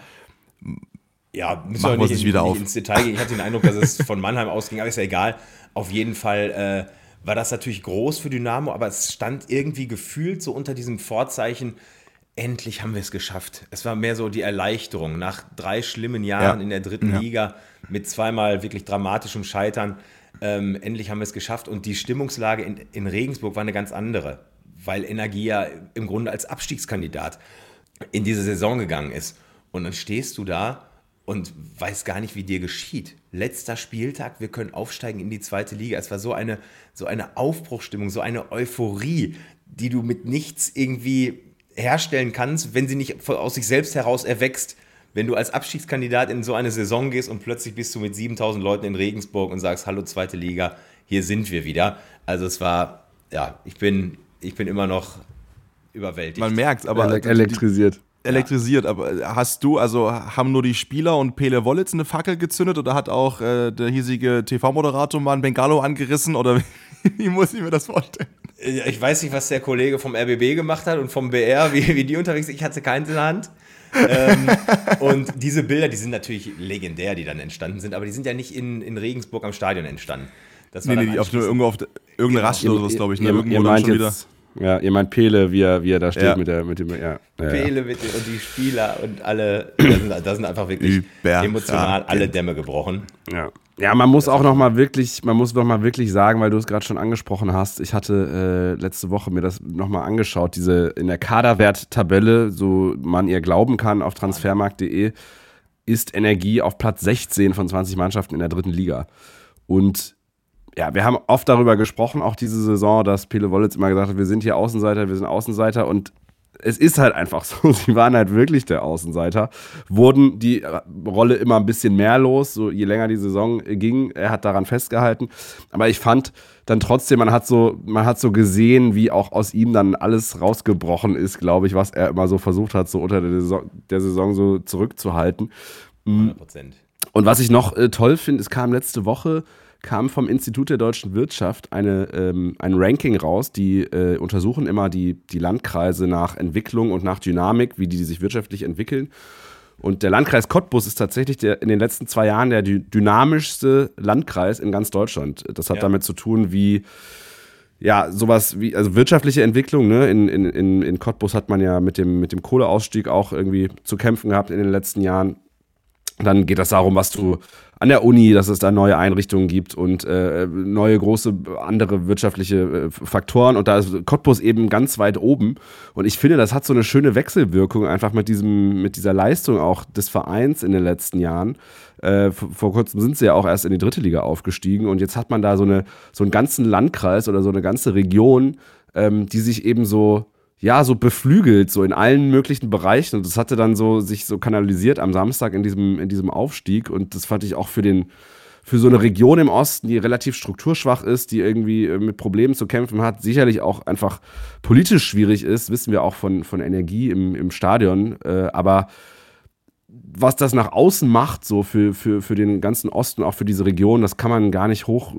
S2: ja, müssen wir nicht, nicht wieder in, auf. Nicht ins Detail gehen. Ich hatte den Eindruck, dass es von Mannheim ausging, aber ist ja egal. Auf jeden Fall äh, war das natürlich groß für Dynamo, aber es stand irgendwie gefühlt so unter diesem Vorzeichen, endlich haben wir es geschafft. Es war mehr so die Erleichterung nach drei schlimmen Jahren ja. in der dritten ja. Liga mit zweimal wirklich dramatischem Scheitern. Ähm, endlich haben wir es geschafft und die Stimmungslage in, in Regensburg war eine ganz andere, weil Energie ja im Grunde als Abstiegskandidat in diese Saison gegangen ist. Und dann stehst du da und weißt gar nicht, wie dir geschieht. Letzter Spieltag, wir können aufsteigen in die zweite Liga. Es war so eine, so eine Aufbruchsstimmung, so eine Euphorie, die du mit nichts irgendwie herstellen kannst, wenn sie nicht aus sich selbst heraus erwächst. Wenn du als Abstiegskandidat in so eine Saison gehst und plötzlich bist du mit siebentausend Leuten in Regensburg und sagst, hallo zweite Liga, hier sind wir wieder. Also es war, ja, ich bin, ich bin immer noch überwältigt.
S3: Man merkt, aber
S4: Ele- elektrisiert.
S3: Elektrisiert, aber hast du, also haben nur die Spieler und Pele Wollitz eine Fackel gezündet oder hat auch äh, der hiesige T V-Moderator mal ein Bengalo angerissen oder wie, wie muss ich mir das vorstellen?
S2: Ich weiß nicht, was der Kollege vom R B B gemacht hat und vom B R, wie, wie die unterwegs sind. Ich hatte keins in der Hand. ähm, und diese Bilder, die sind natürlich legendär, die dann entstanden sind, aber die sind ja nicht in, in Regensburg am Stadion entstanden. Das war
S3: nee, nee, auf nur irgendwo auf de, irgendeine genau. Rast oder sowas, glaube ich. Ne?
S4: Ihr,
S3: irgendwo
S4: ihr meint
S3: schon
S4: jetzt, wieder. Ja, ihr meint Pele, wie er, wie er da steht
S3: ja.
S4: mit der, mit dem, ja. ja
S2: Pele
S4: ja.
S2: mit dem, und die Spieler und alle, da sind, da sind einfach wirklich Überragend. emotional alle Dämme gebrochen.
S4: Ja. Ja, man muss das auch noch mal wirklich, man muss noch mal wirklich sagen, weil du es gerade schon angesprochen hast, ich hatte äh, letzte Woche mir das noch mal angeschaut, diese in der Kaderwert-Tabelle, so man ihr glauben kann, auf transfermarkt punkt de, ist Energie auf Platz sechzehn von zwanzig Mannschaften in der dritten Liga. Und ja, wir haben oft darüber gesprochen, auch diese Saison, dass Pele Wollitz immer gesagt hat, wir sind hier Außenseiter, wir sind Außenseiter und es ist halt einfach so, sie waren halt wirklich der Außenseiter, wurden die Rolle immer ein bisschen mehr los, so je länger die Saison ging, er hat daran festgehalten, aber ich fand dann trotzdem, man hat so, man hat so gesehen, wie auch aus ihm dann alles rausgebrochen ist, glaube ich, was er immer so versucht hat, so unter der Saison, der Saison so zurückzuhalten.
S2: hundert Prozent.
S4: Und was ich noch äh, toll finde, es kam letzte Woche, kam vom Institut der deutschen Wirtschaft eine, ähm, ein Ranking raus, die äh, untersuchen immer die, die Landkreise nach Entwicklung und nach Dynamik, wie die, die sich wirtschaftlich entwickeln. Und der Landkreis Cottbus ist tatsächlich der, in den letzten zwei Jahren der dy- dynamischste Landkreis in ganz Deutschland. Das hat ja. damit zu tun, wie ja, sowas wie, also wirtschaftliche Entwicklung, ne? In, in, in, in Cottbus hat man ja mit dem, mit dem Kohleausstieg auch irgendwie zu kämpfen gehabt in den letzten Jahren. Dann geht das darum, was du an der Uni, dass es da neue Einrichtungen gibt und äh, neue große andere wirtschaftliche äh, Faktoren. Und da ist Cottbus eben ganz weit oben. Und ich finde, das hat so eine schöne Wechselwirkung einfach mit diesem, mit dieser Leistung auch des Vereins in den letzten Jahren. Äh, vor, vor kurzem sind sie ja auch erst in die dritte Liga aufgestiegen. Und jetzt hat man da so, eine, so einen ganzen Landkreis oder so eine ganze Region, ähm, die sich eben so ja, so beflügelt, so in allen möglichen Bereichen. Und das hatte dann so sich so kanalisiert am Samstag in diesem, in diesem Aufstieg. Und das fand ich auch für den, für so eine Region im Osten, die relativ strukturschwach ist, die irgendwie mit Problemen zu kämpfen hat, sicherlich auch einfach politisch schwierig ist, wissen wir auch von, von Energie im, im Stadion. Äh, aber was das nach außen macht, so für, für, für den ganzen Osten, auch für diese Region, das kann man gar nicht hoch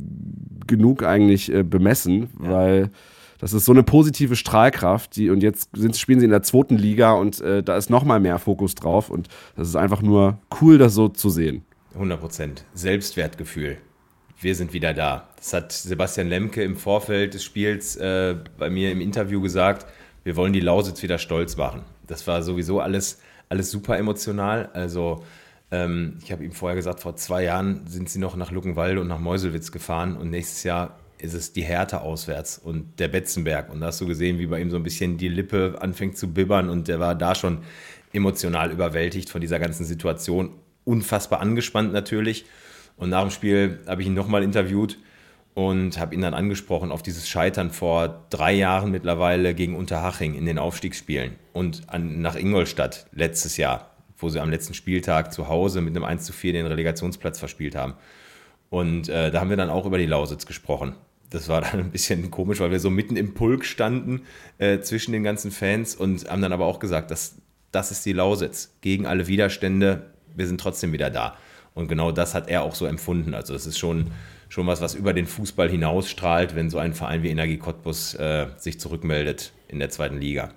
S4: genug eigentlich äh, bemessen, ja. weil das ist so eine positive Strahlkraft, die, und jetzt sind, spielen sie in der zweiten Liga und äh, da ist noch mal mehr Fokus drauf und das ist einfach nur cool, das so zu sehen.
S2: hundert Prozent. Selbstwertgefühl. Wir sind wieder da. Das hat Sebastian Lemke im Vorfeld des Spiels äh, bei mir im Interview gesagt, wir wollen die Lausitz wieder stolz machen. Das war sowieso alles, alles super emotional. Also ähm, ich habe ihm vorher gesagt, vor zwei Jahren sind sie noch nach Luckenwalde und nach Meuselwitz gefahren und nächstes Jahr ist es die Hertha auswärts und der Betzenberg. Und da hast du gesehen, wie bei ihm so ein bisschen die Lippe anfängt zu bibbern und der war da schon emotional überwältigt von dieser ganzen Situation. Unfassbar angespannt natürlich. Und nach dem Spiel habe ich ihn nochmal interviewt und habe ihn dann angesprochen auf dieses Scheitern vor drei Jahren mittlerweile gegen Unterhaching in den Aufstiegsspielen und an, nach Ingolstadt letztes Jahr, wo sie am letzten Spieltag zu Hause mit einem eins zu vier den Relegationsplatz verspielt haben. Und äh, da haben wir dann auch über die Lausitz gesprochen. Das war dann ein bisschen komisch, weil wir so mitten im Pulk standen äh, zwischen den ganzen Fans und haben dann aber auch gesagt, das, das ist die Lausitz. Gegen alle Widerstände, wir sind trotzdem wieder da. Und genau das hat er auch so empfunden. Also es ist schon, schon was, was über den Fußball hinausstrahlt, wenn so ein Verein wie Energie Cottbus äh, sich zurückmeldet in der zweiten Liga.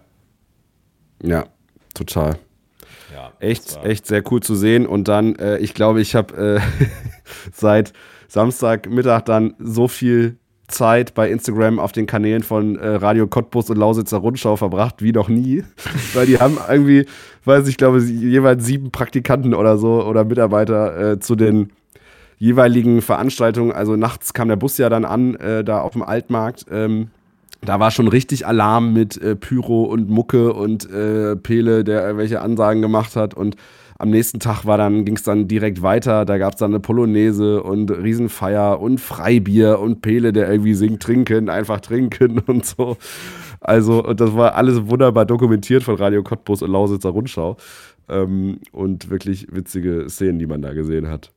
S4: Ja, total.
S2: Ja,
S4: echt, echt sehr cool zu sehen. Und dann, äh, ich glaube, ich habe äh, seit Samstagmittag dann so viel Zeit bei Instagram auf den Kanälen von äh, Radio Cottbus und Lausitzer Rundschau verbracht, wie noch nie. Weil die haben irgendwie, weiß ich glaube, jeweils sieben Praktikanten oder so oder Mitarbeiter äh, zu den jeweiligen Veranstaltungen. Also nachts kam der Bus ja dann an, äh, da auf dem Altmarkt. Ähm, da war schon richtig Alarm mit äh, Pyro und Mucke und äh, Pele, der irgendwelche Ansagen gemacht hat. Und am nächsten Tag war dann, ging es dann direkt weiter, da gab es dann eine Polonaise und Riesenfeier und Freibier und Pele, der irgendwie singt, trinken, einfach trinken und so. Also, und das war alles wunderbar dokumentiert von Radio Cottbus und Lausitzer Rundschau. Ähm, und wirklich witzige Szenen, die man da gesehen hat.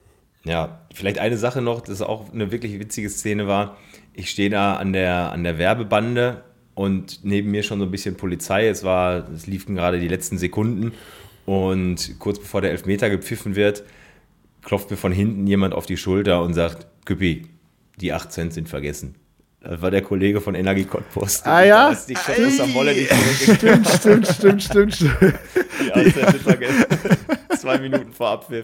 S2: Ja, vielleicht eine Sache noch, das auch eine wirklich witzige Szene war. Ich stehe da an der, an der Werbebande und neben mir schon so ein bisschen Polizei. Es war, es liefen gerade die letzten Sekunden. Und kurz bevor der Elfmeter gepfiffen wird, klopft mir von hinten jemand auf die Schulter und sagt, Küppi, die acht Cent sind vergessen. Das war der Kollege von Energie Cottbus.
S4: Ah ja?
S2: Die Schöpfers am Wolle nicht
S4: stimmt, stimmt, stimmt, stimmt, stimmt.
S2: Die acht Cent sind vergessen. Zwei Minuten vor Abpfiff.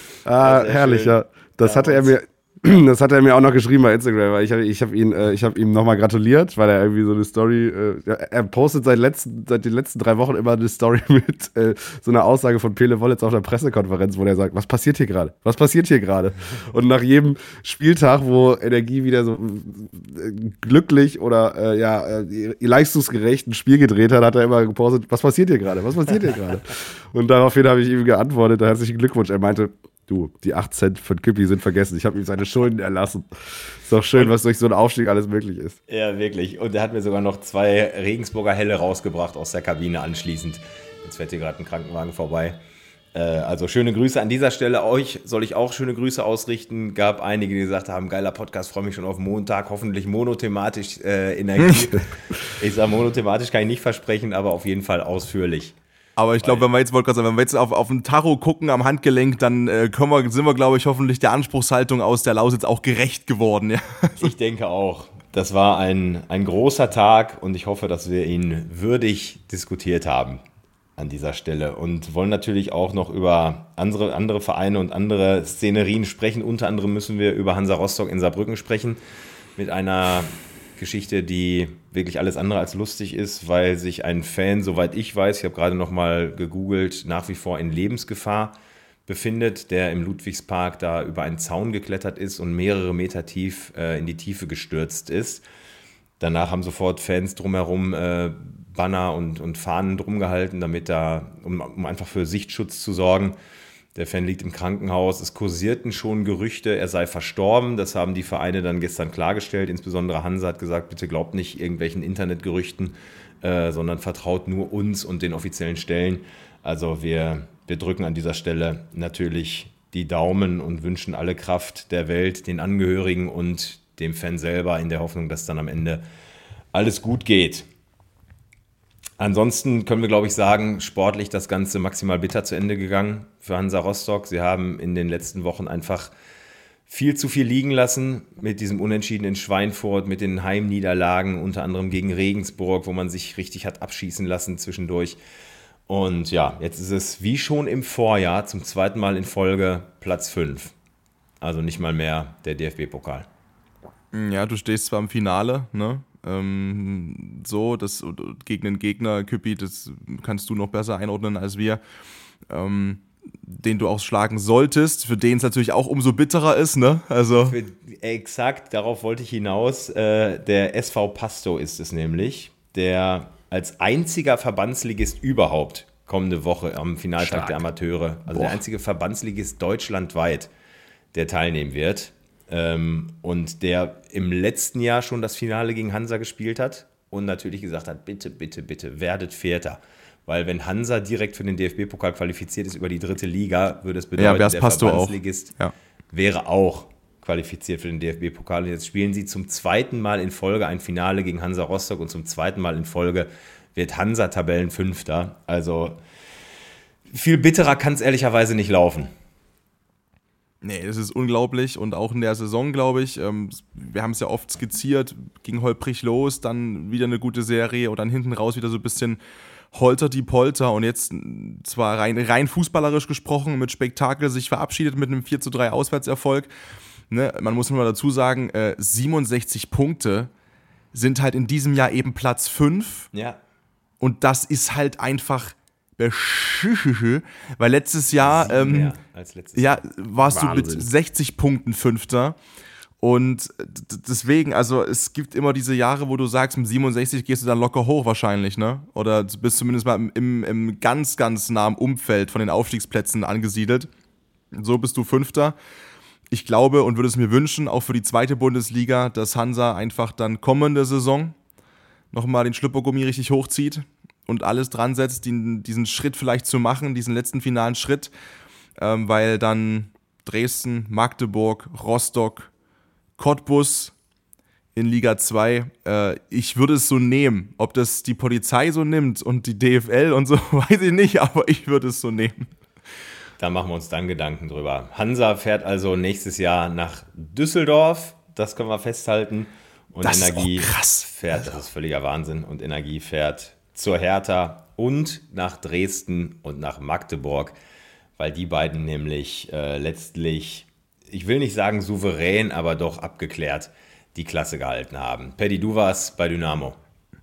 S4: Ah, herrlich, schön. Ja. Das ja, hatte er mir... Das hat er mir auch noch geschrieben bei Instagram, weil ich habe ich hab ihn, äh, ich hab ihm nochmal gratuliert, weil er irgendwie so eine Story, äh, er postet seit, letzten, seit den letzten drei Wochen immer eine Story mit äh, so einer Aussage von Pele Wollitz auf der Pressekonferenz, wo er sagt, was passiert hier gerade? Was passiert hier gerade? Und nach jedem Spieltag, wo Energie wieder so äh, glücklich oder äh, ja, äh, leistungsgerecht ein Spiel gedreht hat, hat er immer gepostet, was passiert hier gerade? Was passiert hier gerade? Und daraufhin habe ich ihm geantwortet, herzlichen Glückwunsch. Er meinte, du, die acht Cent von Küppi sind vergessen. Ich habe ihm seine Schulden erlassen. Ist doch schön, was durch so einen Aufstieg alles möglich ist.
S2: Ja, wirklich. Und er hat mir sogar noch zwei Regensburger Helle rausgebracht aus der Kabine anschließend. Jetzt fährt hier gerade ein Krankenwagen vorbei. Äh, also schöne Grüße an dieser Stelle. Euch soll ich auch schöne Grüße ausrichten. Gab einige, die gesagt haben, geiler Podcast, freue mich schon auf Montag. Hoffentlich monothematisch äh, Energie. Ich sage, monothematisch kann ich nicht versprechen, aber auf jeden Fall ausführlich.
S3: Aber ich glaube, wenn wir jetzt, wollte gerade sagen, wenn wir jetzt auf, auf ein Tacho gucken am Handgelenk, dann äh, können wir, sind wir, glaube ich, hoffentlich der Anspruchshaltung aus der Lausitz auch gerecht geworden. Ja.
S2: Ich denke auch. Das war ein, ein großer Tag und ich hoffe, dass wir ihn würdig diskutiert haben an dieser Stelle und wollen natürlich auch noch über andere, andere Vereine und andere Szenerien sprechen. Unter anderem müssen wir über Hansa Rostock in Saarbrücken sprechen mit einer Geschichte, die wirklich alles andere als lustig ist, weil sich ein Fan, soweit ich weiß, ich habe gerade noch mal gegoogelt, nach wie vor in Lebensgefahr befindet, der im Ludwigspark da über einen Zaun geklettert ist und mehrere Meter tief äh, in die Tiefe gestürzt ist. Danach haben sofort Fans drumherum äh, Banner und, und Fahnen drum gehalten, damit da, um, um einfach für Sichtschutz zu sorgen. Der Fan liegt im Krankenhaus. Es kursierten schon Gerüchte, er sei verstorben. Das haben die Vereine dann gestern klargestellt. Insbesondere Hansa hat gesagt, bitte glaubt nicht irgendwelchen Internetgerüchten, äh, sondern vertraut nur uns und den offiziellen Stellen. Also wir, wir drücken an dieser Stelle natürlich die Daumen und wünschen alle Kraft der Welt den Angehörigen und dem Fan selber in der Hoffnung, dass dann am Ende alles gut geht. Ansonsten können wir, glaube ich, sagen, sportlich das Ganze maximal bitter zu Ende gegangen für Hansa Rostock. Sie haben in den letzten Wochen einfach viel zu viel liegen lassen mit diesem Unentschieden in Schweinfurt, mit den Heimniederlagen, unter anderem gegen Regensburg, wo man sich richtig hat abschießen lassen zwischendurch. Und ja, jetzt ist es wie schon im Vorjahr zum zweiten Mal in Folge Platz fünf. Also nicht mal mehr der D F B-Pokal.
S3: Ja, du stehst zwar im Finale, ne? Ähm, so, das gegen den Gegner, Küppi, das kannst du noch besser einordnen als wir, ähm, den du auch schlagen solltest, für den es natürlich auch umso bitterer ist, ne? Also
S2: für, exakt, darauf wollte ich hinaus. Äh, der S V Pasto ist es nämlich, der als einziger Verbandsligist überhaupt kommende Woche am Finaltag Stark. Der Amateure, also Boah. Der einzige Verbandsligist deutschlandweit, der teilnehmen wird. Ähm, und der im letzten Jahr schon das Finale gegen Hansa gespielt hat und natürlich gesagt hat, bitte, bitte, bitte, werdet Vierter. Weil wenn Hansa direkt für den D F B-Pokal qualifiziert ist über die dritte Liga, würde es bedeuten,
S3: ja,
S2: der
S3: auch.
S2: Verbandsligist
S3: Ja.
S2: wäre auch qualifiziert für den D F B-Pokal. Und jetzt spielen sie zum zweiten Mal in Folge ein Finale gegen Hansa Rostock und zum zweiten Mal in Folge wird Hansa Tabellenfünfter. Also viel bitterer kann es ehrlicherweise nicht laufen.
S3: Nee, das ist unglaublich und auch in der Saison, glaube ich, ähm, wir haben es ja oft skizziert, ging holprig los, dann wieder eine gute Serie und dann hinten raus wieder so ein bisschen holter die Polter und jetzt zwar rein, rein fußballerisch gesprochen, mit Spektakel sich verabschiedet mit einem vier zu drei Auswärtserfolg, ne, man muss nur dazu sagen, äh, siebenundsechzig Punkte sind halt in diesem Jahr eben Platz fünf.
S2: Ja.
S3: Und das ist halt einfach beschische, weil letztes Jahr, ähm,
S2: mehr als letztes
S3: ja,
S2: Jahr.
S3: warst
S4: Wahnsinn.
S3: du mit sechzig Punkten Fünfter. Und d- deswegen, also es gibt immer diese Jahre, wo du sagst, mit siebenundsechzig gehst du dann locker hoch wahrscheinlich, ne? Oder du bist zumindest mal im, im, im ganz, ganz nahen Umfeld von den Aufstiegsplätzen angesiedelt. So bist du Fünfter. Ich glaube und würde es mir wünschen, auch für die zweite Bundesliga, dass Hansa einfach dann kommende Saison nochmal den Schlüppergummi richtig hochzieht und alles dran setzt, den, diesen Schritt vielleicht zu machen, diesen letzten finalen Schritt, ähm, weil dann Dresden, Magdeburg, Rostock, Cottbus in Liga zwei, äh, ich würde es so nehmen. Ob das die Polizei so nimmt und die D F L und so, weiß ich nicht, aber ich würde es so nehmen.
S2: Da machen wir uns dann Gedanken drüber. Hansa fährt also nächstes Jahr nach Düsseldorf, das können wir festhalten. Und
S3: Das ist
S2: Energie
S3: auch krass.
S2: fährt, das ist völliger Wahnsinn, und Energie fährt zur Hertha und nach Dresden und nach Magdeburg, weil die beiden nämlich äh, letztlich, ich will nicht sagen souverän, aber doch abgeklärt die Klasse gehalten haben. Paddy, du warst bei Dynamo.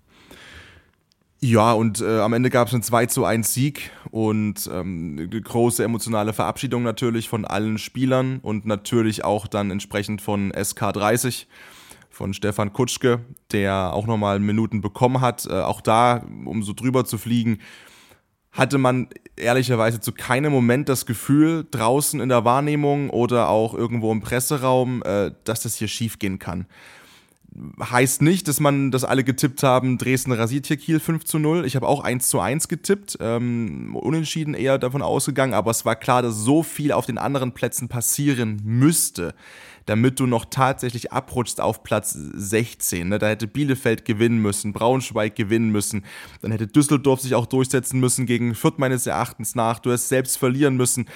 S3: Ja, und äh, am Ende gab es einen zwei zu eins Sieg und ähm, eine große emotionale Verabschiedung natürlich von allen Spielern und natürlich auch dann entsprechend von S K dreißig, von Stefan Kutschke, der auch nochmal Minuten bekommen hat. Äh, auch da, um so drüber zu fliegen, hatte man ehrlicherweise zu keinem Moment das Gefühl, draußen in der Wahrnehmung oder auch irgendwo im Presseraum, äh, dass das hier schief gehen kann. Heißt nicht, dass man, dass alle getippt haben, Dresden rasiert hier Kiel fünf zu null. Ich habe auch eins zu eins getippt, ähm, unentschieden eher davon ausgegangen, aber es war klar, dass so viel auf den anderen Plätzen passieren müsste, damit du noch tatsächlich abrutschst auf Platz sechzehn. Ne? Da hätte Bielefeld gewinnen müssen, Braunschweig gewinnen müssen, dann hätte Düsseldorf sich auch durchsetzen müssen gegen Fürth meines Erachtens nach, du hättest selbst verlieren müssen.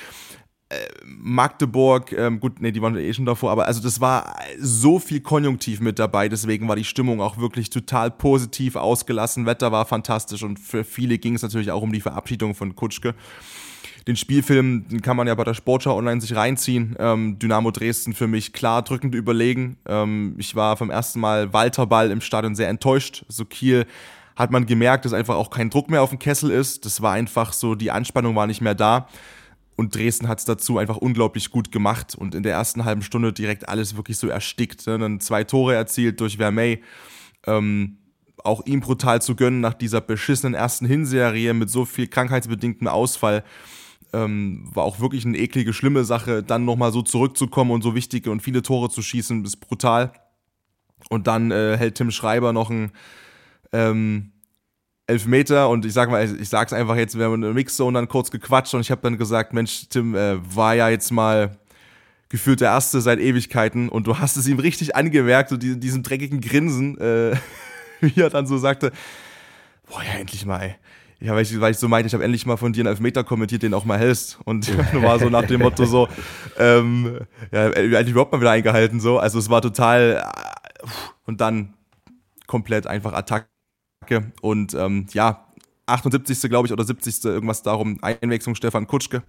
S3: Magdeburg, ähm, gut, nee, die waren eh schon davor, aber also das war so viel Konjunktiv mit dabei, deswegen war die Stimmung auch wirklich total positiv ausgelassen, Wetter war fantastisch und für viele ging es natürlich auch um die Verabschiedung von Kutschke. Den Spielfilm, den kann man ja bei der Sportschau online sich reinziehen. Ähm, Dynamo Dresden für mich klar drückend überlegen. Ähm, ich war vom ersten Mal Walter Ball im Stadion sehr enttäuscht. So Kiel hat man gemerkt, dass einfach auch kein Druck mehr auf dem Kessel ist. Das war einfach so, die Anspannung war nicht mehr da. Und Dresden hat es dazu einfach unglaublich gut gemacht und in der ersten halben Stunde direkt alles wirklich so erstickt. Ne? Dann zwei Tore erzielt durch Vermey. Ähm, auch ihm brutal zu gönnen nach dieser beschissenen ersten Hinserie mit so viel krankheitsbedingtem Ausfall. Ähm, war auch wirklich eine eklige, schlimme Sache. Dann nochmal so zurückzukommen und so wichtige und viele Tore zu schießen, ist brutal. Und dann äh, hält Tim Schreiber noch ein ähm, Elfmeter und ich sag mal, ich sag's einfach jetzt, wir haben in der Mixzone dann kurz gequatscht und ich habe dann gesagt, Mensch, Tim, äh, war ja jetzt mal gefühlt der Erste seit Ewigkeiten und du hast es ihm richtig angemerkt, so diesen, diesen dreckigen Grinsen, äh, wie er dann so sagte, boah, ja, endlich mal, ey. Ja, weil ich, weil ich so meinte, ich habe endlich mal von dir einen Elfmeter kommentiert, den auch mal hältst. Und war so nach dem Motto so, ähm, ja, endlich überhaupt mal wieder eingehalten, so. Also es war total, und dann komplett einfach Attacke. Und ähm, ja, achtundsiebzigste glaube ich, oder siebzigste irgendwas darum, Einwechslung Stefan Kutschke.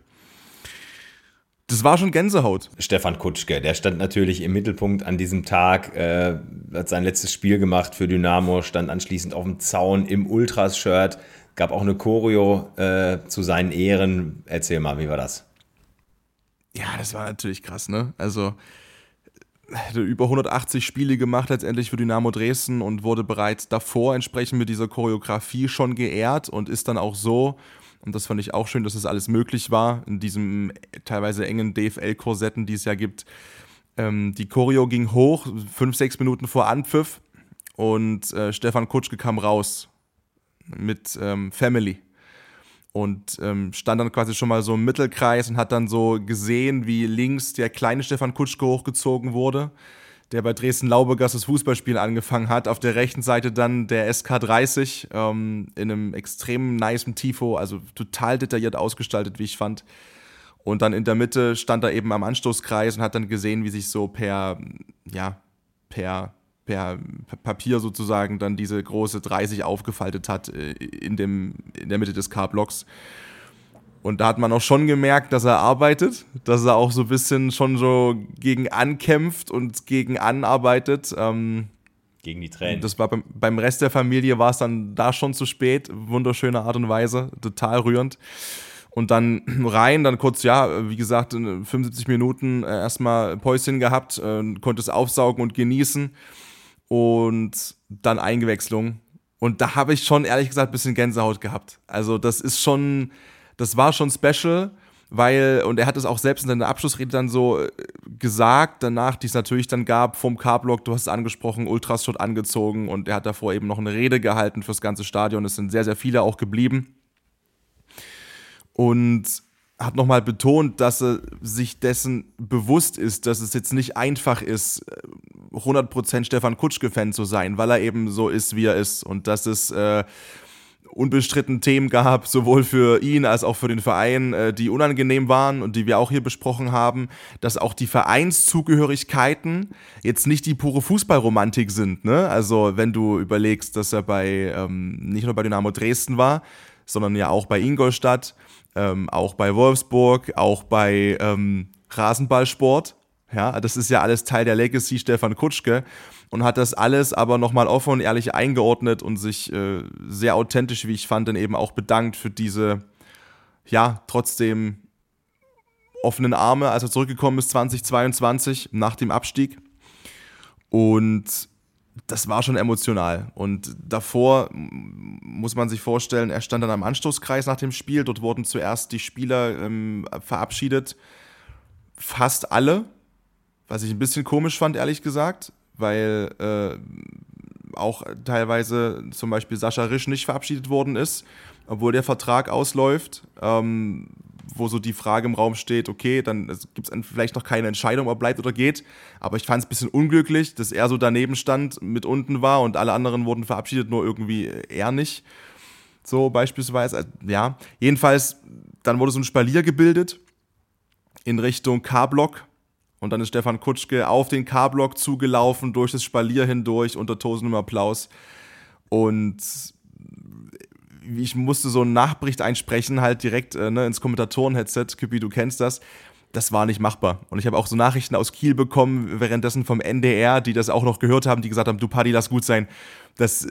S3: Das war schon Gänsehaut.
S2: Stefan Kutschke, der stand natürlich im Mittelpunkt an diesem Tag, äh, hat sein letztes Spiel gemacht für Dynamo, stand anschließend auf dem Zaun im Ultras-Shirt, gab auch eine Choreo äh, zu seinen Ehren. Erzähl mal, wie war das?
S3: Ja, das war natürlich krass, ne? Also über hundertachtzig Spiele gemacht letztendlich für Dynamo Dresden und wurde bereits davor entsprechend mit dieser Choreografie schon geehrt und ist dann auch so, und das fand ich auch schön, dass das alles möglich war, in diesem teilweise engen D F L-Korsetten, die es ja gibt. Ähm, die Choreo ging hoch, fünf, sechs Minuten vor Anpfiff und äh, Stefan Kutschke kam raus mit ähm, Family. Und ähm, stand dann quasi schon mal so im Mittelkreis und hat dann so gesehen, wie links der kleine Stefan Kutschke hochgezogen wurde, der bei Dresden-Laubegas das Fußballspielen angefangen hat. Auf der rechten Seite dann der S K dreißig ähm, in einem extrem nicen Tifo, also total detailliert ausgestaltet, wie ich fand. Und dann in der Mitte stand er eben am Anstoßkreis und hat dann gesehen, wie sich so per, ja, per... per Papier sozusagen dann diese große dreißig aufgefaltet hat in, dem, in der Mitte des K-Blocks. Und dann, ähm, ja, Und da hat man auch schon gemerkt, dass er arbeitet, dass er auch so ein bisschen schon so gegen ankämpft und gegen anarbeitet. Ähm,
S2: gegen die Tränen.
S3: Das war beim, beim Rest der Familie war es dann da schon zu spät. Wunderschöne Art und Weise, total rührend. Und dann rein, dann kurz, ja, wie gesagt, in fünfundsiebzig Minuten äh, erstmal Päuschen gehabt, äh, konnte es aufsaugen und genießen. Und dann Eingewechslung. Und da habe ich schon, ehrlich gesagt, ein bisschen Gänsehaut gehabt. Also das ist schon... Das war schon special, weil, und er hat es auch selbst in seiner Abschlussrede dann so gesagt, danach, die es natürlich dann gab, vom K-Block, du hast es angesprochen, Ultras-Shot angezogen und er hat davor eben noch eine Rede gehalten fürs ganze Stadion, es sind sehr, sehr viele auch geblieben und hat nochmal betont, dass er sich dessen bewusst ist, dass es jetzt nicht einfach ist, hundert Prozent Stefan Kutschke-Fan zu sein, weil er eben so ist, wie er ist und dass es äh, unbestritten Themen gab, sowohl für ihn als auch für den Verein, die unangenehm waren und die wir auch hier besprochen haben, dass auch die Vereinszugehörigkeiten jetzt nicht die pure Fußballromantik sind. Ne? Also wenn du überlegst, dass er bei ähm, nicht nur bei Dynamo Dresden war, sondern ja auch bei Ingolstadt, ähm, auch bei Wolfsburg, auch bei ähm, Rasenballsport. Ja, das ist ja alles Teil der Legacy Stefan Kutschke. Und hat das alles aber nochmal offen und ehrlich eingeordnet und sich äh, sehr authentisch, wie ich fand, dann eben auch bedankt für diese, ja, trotzdem offenen Arme, als er zurückgekommen ist zwanzig zweiundzwanzig, nach dem Abstieg. Und das war schon emotional. Und davor muss man sich vorstellen, er stand dann am Anstoßkreis nach dem Spiel. Dort wurden zuerst die Spieler ähm, verabschiedet. Fast alle, was ich ein bisschen komisch fand, ehrlich gesagt. Weil äh, auch teilweise zum Beispiel Sascha Risch nicht verabschiedet worden ist, obwohl der Vertrag ausläuft, ähm, wo so die Frage im Raum steht, okay, dann gibt es vielleicht noch keine Entscheidung, ob er bleibt oder geht, aber ich fand es ein bisschen unglücklich, dass er so daneben stand, mit unten war und alle anderen wurden verabschiedet, nur irgendwie er nicht, so beispielsweise, ja, jedenfalls, dann wurde so ein Spalier gebildet in Richtung K-Block. Und dann ist Stefan Kutschke auf den K-Block zugelaufen, durch das Spalier hindurch, unter tosendem Applaus. Und ich musste so einen Nachbericht einsprechen, halt direkt äh, ne, ins Kommentatoren-Headset. Küppi, du kennst das. Das war nicht machbar. Und ich habe auch so Nachrichten aus Kiel bekommen, währenddessen vom N D R, die das auch noch gehört haben, die gesagt haben, du Paddy, lass gut sein. Das,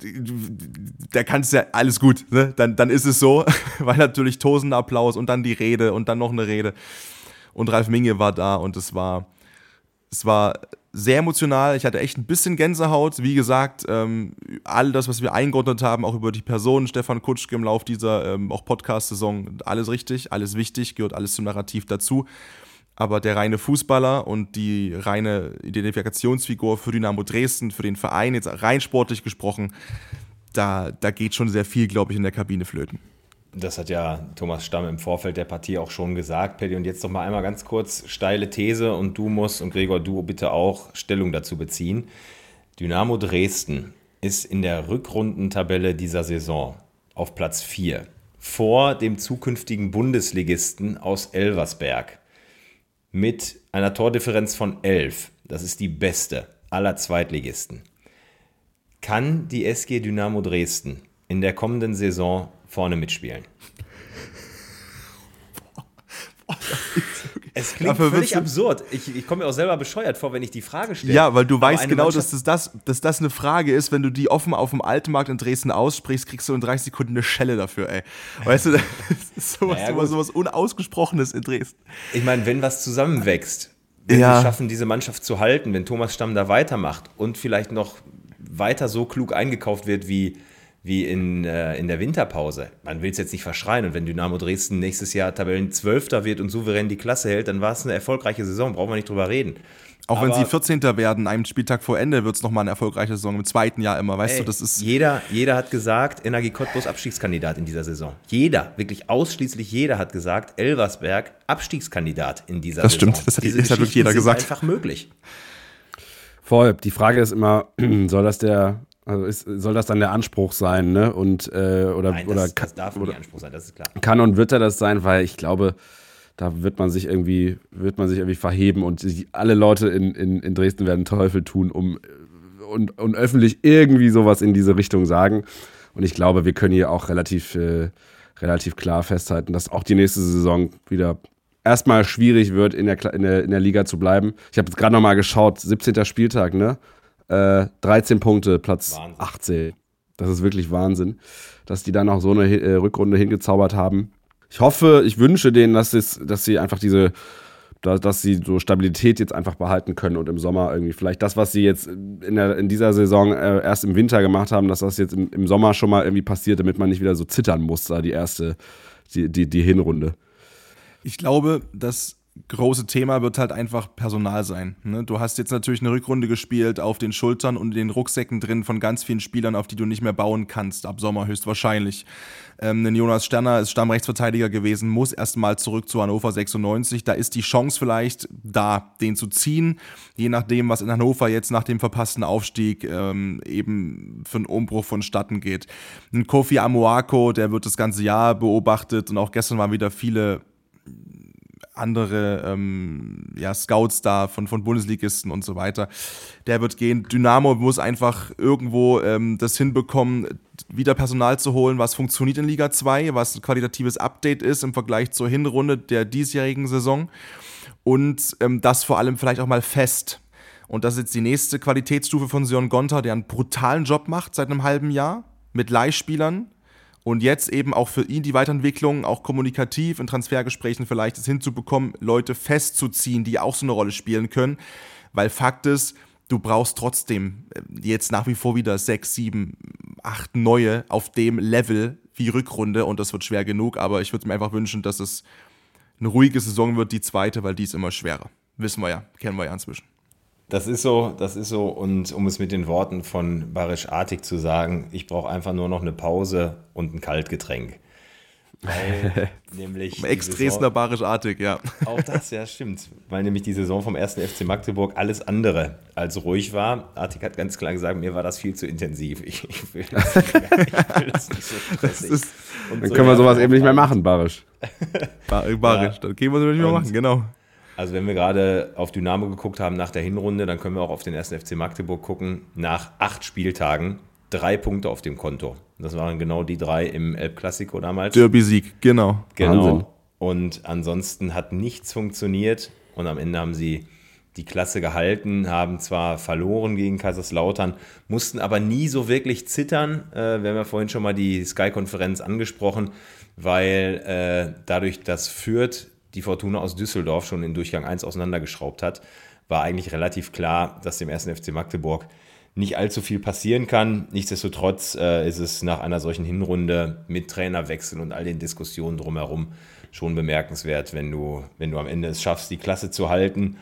S3: da kannst ja alles gut, ne? Dann, dann ist es so, weil natürlich tosender Applaus und dann die Rede und dann noch eine Rede. Und Ralf Minge war da und es war, es war sehr emotional. Ich hatte echt ein bisschen Gänsehaut. Wie gesagt, ähm, all das, was wir eingeordnet haben, auch über die Person Stefan Kutschke im Lauf dieser ähm, auch Podcast-Saison, alles richtig, alles wichtig, gehört alles zum Narrativ dazu. Aber der reine Fußballer und die reine Identifikationsfigur für Dynamo Dresden, für den Verein, jetzt rein sportlich gesprochen, da, da geht schon sehr viel, glaube ich, in der Kabine flöten.
S2: Das hat ja Thomas Stamm im Vorfeld der Partie auch schon gesagt, Paddy. Und jetzt noch mal einmal ganz kurz steile These und du musst, und Gregor, du bitte auch Stellung dazu beziehen. Dynamo Dresden ist in der Rückrundentabelle dieser Saison auf Platz vier vor dem zukünftigen Bundesligisten aus Elversberg mit einer Tordifferenz von elf. Das ist die beste aller Zweitligisten. Kann die S G Dynamo Dresden in der kommenden Saison vorne mitspielen? Es klingt
S3: Dafür
S2: völlig absurd. Ich, ich komme mir auch selber bescheuert vor, wenn ich die Frage stelle.
S3: Ja, weil du
S2: Aber
S3: weißt genau,
S2: Mannschaft-
S3: dass das, dass das eine Frage ist, wenn du die offen auf dem Altmarkt in Dresden aussprichst, kriegst du in dreißig Sekunden eine Schelle dafür, ey. Weißt du, das ist sowas,
S2: Naja,
S3: sowas,
S2: gut.
S3: sowas Unausgesprochenes in Dresden.
S2: Ich meine, wenn was zusammenwächst, wenn
S3: Ja.
S2: wir schaffen, diese Mannschaft zu halten, wenn Thomas Stamm da weitermacht und vielleicht noch weiter so klug eingekauft wird wie, wie in, äh, in der Winterpause. Man will es jetzt nicht verschreien. Und wenn Dynamo Dresden nächstes Jahr Tabellenzwölfter wird und souverän die Klasse hält, dann war es eine erfolgreiche Saison, brauchen wir nicht drüber reden.
S3: Auch
S2: Aber
S3: wenn sie vierzehnter werden, einem Spieltag vor Ende, wird es nochmal eine erfolgreiche Saison, im zweiten Jahr immer, weißt
S2: ey,
S3: du, das ist...
S2: Jeder, jeder hat gesagt, Energie Cottbus Abstiegskandidat in dieser Saison. Jeder, wirklich ausschließlich jeder hat gesagt, Elversberg Abstiegskandidat in dieser
S3: Das
S2: Saison.
S3: stimmt, das hat-
S2: Diese
S3: das hat wirklich
S2: Geschichten
S3: jeder
S2: sind
S3: gesagt.
S2: einfach möglich.
S4: Voll. Die Frage ist immer, soll das der, also ist, soll das dann der Anspruch sein, ne? Und äh, oder
S2: Nein,
S4: oder
S2: das,
S4: kann,
S2: das darf
S4: oder
S2: nicht Anspruch sein, das ist klar.
S4: kann und wird er das sein, weil ich glaube, da wird man sich irgendwie, wird man sich irgendwie verheben und die, alle Leute in, in, in Dresden werden Teufel tun, um und, und öffentlich irgendwie sowas in diese Richtung sagen. Und ich glaube, wir können hier auch relativ äh, relativ klar festhalten, dass auch die nächste Saison wieder erstmal schwierig wird, in der, in der, in der Liga zu bleiben. Ich habe jetzt gerade nochmal geschaut, siebzehnter Spieltag, ne? Äh, dreizehn Punkte, Platz Wahnsinn. achtzehn. Das ist wirklich Wahnsinn, dass die dann noch so eine äh, Rückrunde hingezaubert haben. Ich hoffe, ich wünsche denen, dass, es, dass sie einfach diese, dass, dass sie so Stabilität jetzt einfach behalten können und im Sommer irgendwie vielleicht das, was sie jetzt in, der, in dieser Saison äh, erst im Winter gemacht haben, dass das jetzt im, im Sommer schon mal irgendwie passiert, damit man nicht wieder so zittern muss, da die erste, die, die, die Hinrunde.
S3: Ich glaube, das große Thema wird halt einfach Personal sein. Ne? Du hast jetzt natürlich eine Rückrunde gespielt auf den Schultern und in den Rucksäcken drin von ganz vielen Spielern, auf die du nicht mehr bauen kannst, ab Sommer höchstwahrscheinlich. Ähm, ein Jonas Sterner ist Stammrechtsverteidiger gewesen, muss erstmal zurück zu Hannover sechsundneunzig. Da ist die Chance vielleicht da, den zu ziehen, je nachdem, was in Hannover jetzt nach dem verpassten Aufstieg ähm, eben für einen Umbruch vonstatten geht. Ein Kofi Amoako, der wird das ganze Jahr beobachtet und auch gestern waren wieder viele andere ähm, ja, Scouts da von, von Bundesligisten und so weiter. Der wird gehen. Dynamo muss einfach irgendwo ähm, das hinbekommen, wieder Personal zu holen, was funktioniert in Liga zwei, was ein qualitatives Update ist im Vergleich zur Hinrunde der diesjährigen Saison und ähm, das vor allem vielleicht auch mal fest. Und das ist jetzt die nächste Qualitätsstufe von Sion Gonta, der einen brutalen Job macht seit einem halben Jahr mit Leihspielern. Und jetzt eben auch für ihn die Weiterentwicklung, auch kommunikativ in Transfergesprächen vielleicht es hinzubekommen, Leute festzuziehen, die auch so eine Rolle spielen können. Weil Fakt ist, du brauchst trotzdem jetzt nach wie vor wieder sechs, sieben, acht neue auf dem Level wie Rückrunde. Und das wird schwer genug. Aber ich würde mir einfach wünschen, dass es eine ruhige Saison wird, die zweite, weil die ist immer schwerer. Wissen wir ja, kennen wir ja inzwischen.
S2: Das ist so, das ist so. Und um es mit den Worten von Barisch Artig zu sagen, ich brauche einfach nur noch eine Pause und ein Kaltgetränk. Weil nämlich
S3: Ex-Dresdner Barisch Artig, ja.
S2: Auch das, ja, stimmt. Weil nämlich die Saison vom ersten F C Magdeburg alles andere als ruhig war. Artig hat ganz klar gesagt, mir war das viel zu intensiv. Ich, ich, will, das nicht, ich will das nicht so stressig.
S4: Ist, dann so können wir sowas eben nicht mehr machen, Barisch.
S3: Barisch, ja. Dann können wir es nicht mehr machen, genau.
S2: Also wenn wir gerade auf Dynamo geguckt haben nach der Hinrunde, dann können wir auch auf den ersten F C Magdeburg gucken. Nach acht Spieltagen drei Punkte auf dem Konto. Das waren genau die drei im El Clasico damals.
S3: Derby-Sieg, genau.
S2: Genau.
S4: Wahnsinn.
S2: Und ansonsten hat nichts funktioniert. Und am Ende haben sie die Klasse gehalten, haben zwar verloren gegen Kaiserslautern, mussten aber nie so wirklich zittern. Äh, wir haben ja vorhin schon mal die Sky-Konferenz angesprochen, weil äh, dadurch, dass Fürth die Fortuna aus Düsseldorf schon in Durchgang eins auseinandergeschraubt hat, war eigentlich relativ klar, dass dem ersten F C Magdeburg nicht allzu viel passieren kann. Nichtsdestotrotz äh, ist es nach einer solchen Hinrunde mit Trainerwechsel und all den Diskussionen drumherum schon bemerkenswert, wenn du, wenn du am Ende es schaffst, die Klasse zu halten.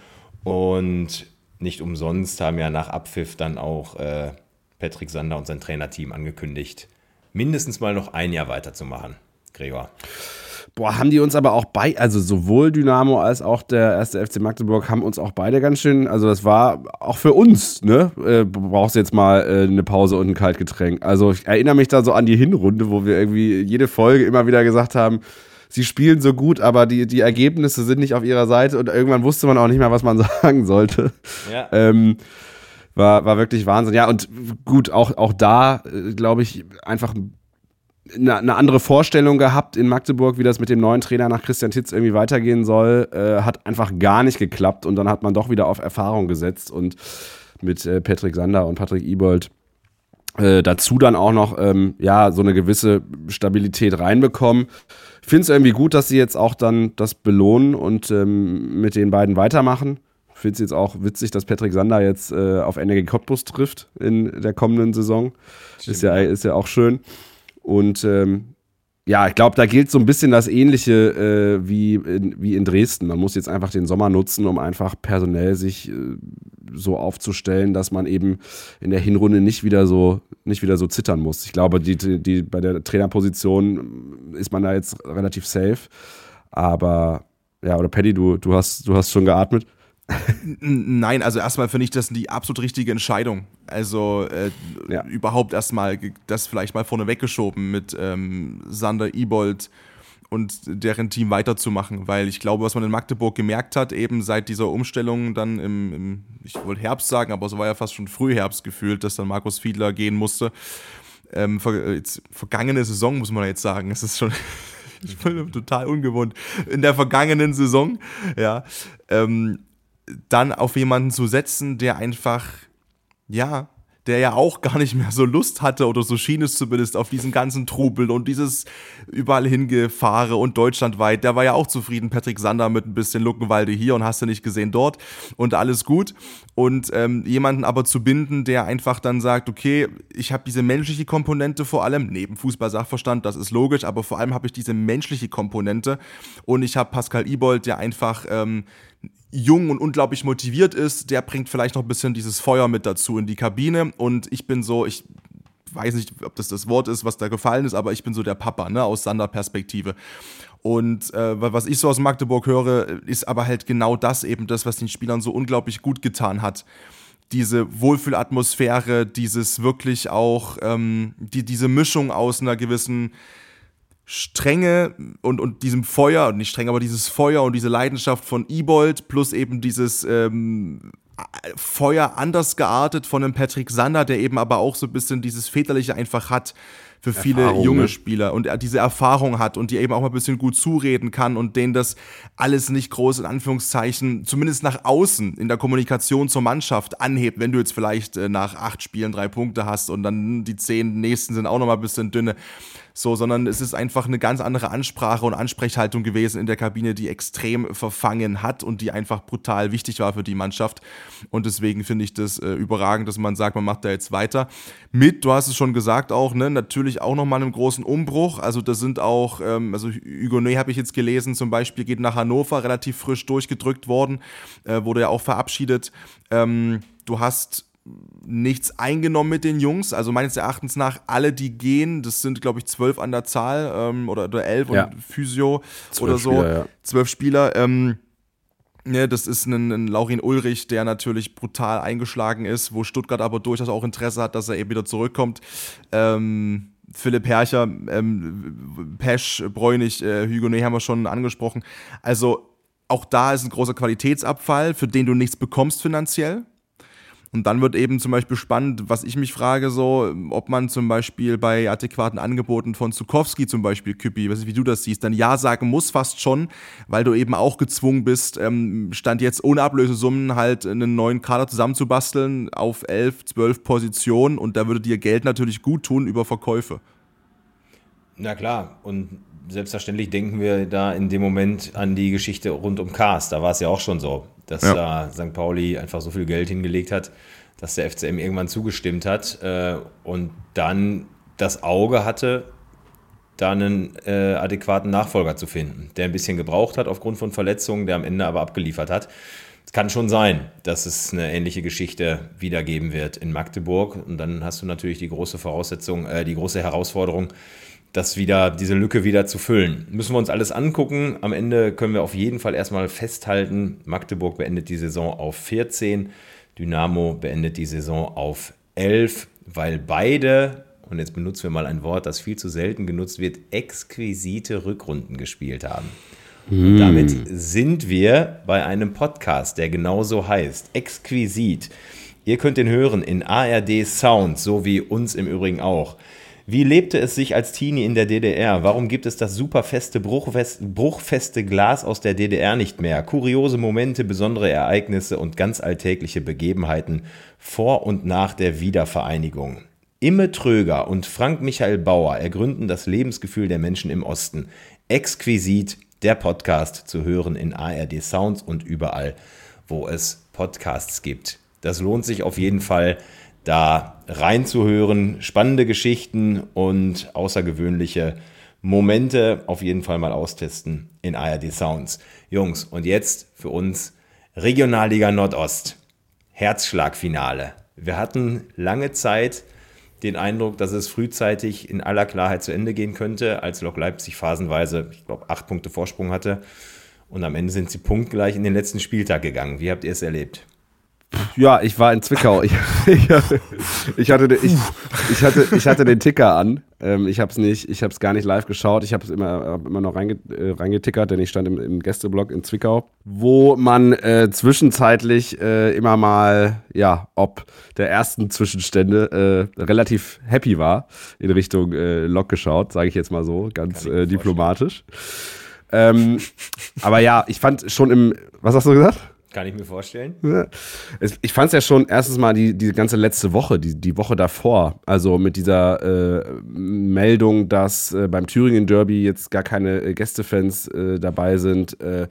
S2: Und nicht umsonst haben ja nach Abpfiff dann auch äh, Patrick Sander und sein Trainerteam angekündigt, mindestens mal noch ein Jahr weiterzumachen. Gregor.
S4: Boah, haben die uns aber auch bei, also sowohl Dynamo als auch der erste F C Magdeburg haben uns auch beide ganz schön, also das war auch für uns, ne, äh, brauchst jetzt mal äh, eine Pause und ein Kaltgetränk. Also ich erinnere mich da so an die Hinrunde, wo wir irgendwie jede Folge immer wieder gesagt haben, sie spielen so gut, aber die, die Ergebnisse sind nicht auf ihrer Seite und irgendwann wusste man auch nicht mehr, was man sagen sollte.
S2: Ja.
S4: Ähm, war, war wirklich Wahnsinn. Ja, und gut, auch, auch da, äh, glaube ich, einfach eine, eine andere Vorstellung gehabt in Magdeburg, wie das mit dem neuen Trainer nach Christian Titz irgendwie weitergehen soll. Äh, hat einfach gar nicht geklappt und dann hat man doch wieder auf Erfahrung gesetzt und mit äh, Patrick Sander und Patrick Ibold äh, dazu dann auch noch ähm, ja, so eine gewisse Stabilität reinbekommen. Ich finde es irgendwie gut, dass sie jetzt auch dann das belohnen und ähm, mit den beiden weitermachen. Ich finde es jetzt auch witzig, dass Patrick Sander jetzt äh, auf N R G Cottbus trifft in der kommenden Saison. Ist ja, ist ja auch schön. Und ähm, ja, ich glaube, da gilt so ein bisschen das Ähnliche äh, wie, in, wie in Dresden. Man muss jetzt einfach den Sommer nutzen, um einfach personell sich äh, so aufzustellen, dass man eben in der Hinrunde nicht wieder so nicht wieder so zittern muss. Ich glaube, die, die, bei der Trainerposition ist man da jetzt relativ safe. Aber ja, oder Paddy, du, du, hast, du hast schon geatmet.
S3: Nein, also erstmal finde ich das die absolut richtige Entscheidung. Also äh, ja. überhaupt erstmal das vielleicht mal vorne weggeschoben mit ähm, Sander, Ibold und deren Team weiterzumachen, weil ich glaube, was man in Magdeburg gemerkt hat, eben seit dieser Umstellung dann im, im ich wollte Herbst sagen, aber es war ja fast schon Frühherbst gefühlt, dass dann Markus Fiedler gehen musste, ähm, ver- jetzt, vergangene Saison, muss man jetzt sagen, es ist schon ich bin total ungewohnt, in der vergangenen Saison, ja, ähm, dann auf jemanden zu setzen, der einfach, ja, der ja auch gar nicht mehr so Lust hatte, oder so schien es zumindest, auf diesen ganzen Trubel und dieses überall hingefahre und deutschlandweit, der war ja auch zufrieden, Patrick Sander mit ein bisschen Luckenwalde hier und hast du nicht gesehen dort und alles gut. Und ähm, jemanden aber zu binden, der einfach dann sagt, okay, ich habe diese menschliche Komponente vor allem, neben Fußball-Sachverstand, das ist logisch, aber vor allem habe ich diese menschliche Komponente und ich habe Pascal Ibold, der einfach ähm, jung und unglaublich motiviert ist, der bringt vielleicht noch ein bisschen dieses Feuer mit dazu in die Kabine und ich bin so, ich weiß nicht, ob das das Wort ist, was da gefallen ist, aber ich bin so der Papa, ne, aus Sander-Perspektive. Und äh, was ich so aus Magdeburg höre, ist aber halt genau das eben das, was den Spielern so unglaublich gut getan hat. Diese Wohlfühlatmosphäre, dieses wirklich auch, ähm, die, diese Mischung aus einer gewissen Strenge und, und diesem Feuer, nicht streng, aber dieses Feuer und diese Leidenschaft von Ibold plus eben dieses ähm, Feuer anders geartet von einem Patrick Sander, der eben aber auch so ein bisschen dieses Väterliche einfach hat für viele
S4: Erfahrung,
S3: junge
S4: ne?
S3: Spieler und er diese Erfahrung hat und die eben auch mal ein bisschen gut zureden kann und denen das alles nicht groß in Anführungszeichen, zumindest nach außen in der Kommunikation zur Mannschaft anhebt, wenn du jetzt vielleicht äh, nach acht Spielen drei Punkte hast und dann die zehn nächsten sind auch noch mal ein bisschen dünne. So, sondern es ist einfach eine ganz andere Ansprache und Ansprechhaltung gewesen in der Kabine, die extrem verfangen hat und die einfach brutal wichtig war für die Mannschaft. Und deswegen finde ich das äh, überragend, dass man sagt, man macht da jetzt weiter. Mit, du hast es schon gesagt auch, ne, natürlich auch nochmal einen großen Umbruch. Also da sind auch, ähm, also Hugonet habe ich jetzt gelesen, zum Beispiel geht nach Hannover, relativ frisch durchgedrückt worden, äh, wurde ja auch verabschiedet. Ähm, du hast nichts eingenommen mit den Jungs, also meines Erachtens nach alle, die gehen, das sind glaube ich zwölf an der Zahl ähm, oder, oder elf
S4: ja.
S3: und Physio oder so,
S4: Spieler, ja.
S3: zwölf Spieler, ähm, ne, das ist ein, ein Laurin Ulrich, der natürlich brutal eingeschlagen ist, wo Stuttgart aber durchaus auch Interesse hat, dass er eben wieder zurückkommt, ähm, Philipp Hercher, ähm, Pesch, Bräunig, äh, Hugonet haben wir schon angesprochen, also auch da ist ein großer Qualitätsabfall, für den du nichts bekommst finanziell. Und dann wird eben zum Beispiel spannend, was ich mich frage, so, ob man zum Beispiel bei adäquaten Angeboten von Zukowski zum Beispiel, Küppi, weiß nicht, wie du das siehst, dann ja sagen muss fast schon, weil du eben auch gezwungen bist, ähm, Stand jetzt ohne Ablösesummen halt einen neuen Kader zusammenzubasteln auf elf, zwölf Positionen und da würde dir Geld natürlich gut tun über Verkäufe.
S2: Na klar, und selbstverständlich denken wir da in dem Moment an die Geschichte rund um Kars, da war es ja auch schon so, dass ja. da Sankt Pauli einfach so viel Geld hingelegt hat, dass der F C M irgendwann zugestimmt hat äh, und dann das Auge hatte, da einen äh, adäquaten Nachfolger zu finden, der ein bisschen gebraucht hat aufgrund von Verletzungen, der am Ende aber abgeliefert hat. Es kann schon sein, dass es eine ähnliche Geschichte wiedergeben wird in Magdeburg und dann hast du natürlich die große Voraussetzung, äh, die große Herausforderung, das wieder, diese Lücke wieder zu füllen. Müssen wir uns alles angucken. Am Ende können wir auf jeden Fall erstmal festhalten, Magdeburg beendet die Saison auf vierzehn, Dynamo beendet die Saison auf elf, weil beide, und jetzt benutzen wir mal ein Wort, das viel zu selten genutzt wird, exquisite Rückrunden gespielt haben. Und damit sind wir bei einem Podcast, der genauso heißt, Exquisit. Ihr könnt ihn hören in A R D Sound, so wie uns im Übrigen auch. Wie lebte es sich als Teenie in der D D R? Warum gibt es das superfeste, bruchfest, bruchfeste Glas aus der D D R nicht mehr? Kuriose Momente, besondere Ereignisse und ganz alltägliche Begebenheiten vor und nach der Wiedervereinigung. Imme Tröger und Frank Michael Bauer ergründen das Lebensgefühl der Menschen im Osten. Exquisit, der Podcast zu hören in A R D Sounds und überall, wo es Podcasts gibt. Das lohnt sich auf jeden Fall, da reinzuhören, spannende Geschichten und außergewöhnliche Momente auf jeden Fall mal austesten in A R D Sounds. Jungs, und jetzt für uns Regionalliga Nordost, Herzschlagfinale. Wir hatten lange Zeit den Eindruck, dass es frühzeitig in aller Klarheit zu Ende gehen könnte, als Lok Leipzig phasenweise, ich glaube, acht Punkte Vorsprung hatte. Und am Ende sind sie punktgleich in den letzten Spieltag gegangen. Wie habt ihr es erlebt?
S4: Ja, ich war in Zwickau. Ich, ich, ich, hatte, ich, ich, hatte, ich hatte den Ticker an Ähm, ich habe es nicht, ich habe es gar nicht live geschaut. Ich habe es immer, hab immer noch reinge, äh, reingetickert, denn ich stand im, im Gästeblock in Zwickau, wo man äh, zwischenzeitlich äh, immer mal, ja, ob der ersten Zwischenstände äh, relativ happy war in Richtung äh, Lok geschaut, sage ich jetzt mal so, ganz äh, diplomatisch. Ähm, aber ja, ich fand schon im, was hast du gesagt?
S2: Kann ich mir vorstellen.
S4: Ja. Ich fand es ja schon erstens mal die, die ganze letzte Woche, die, die Woche davor, also mit dieser äh, Meldung, dass äh, beim Thüringen Derby jetzt gar keine äh, Gästefans äh, dabei sind, äh,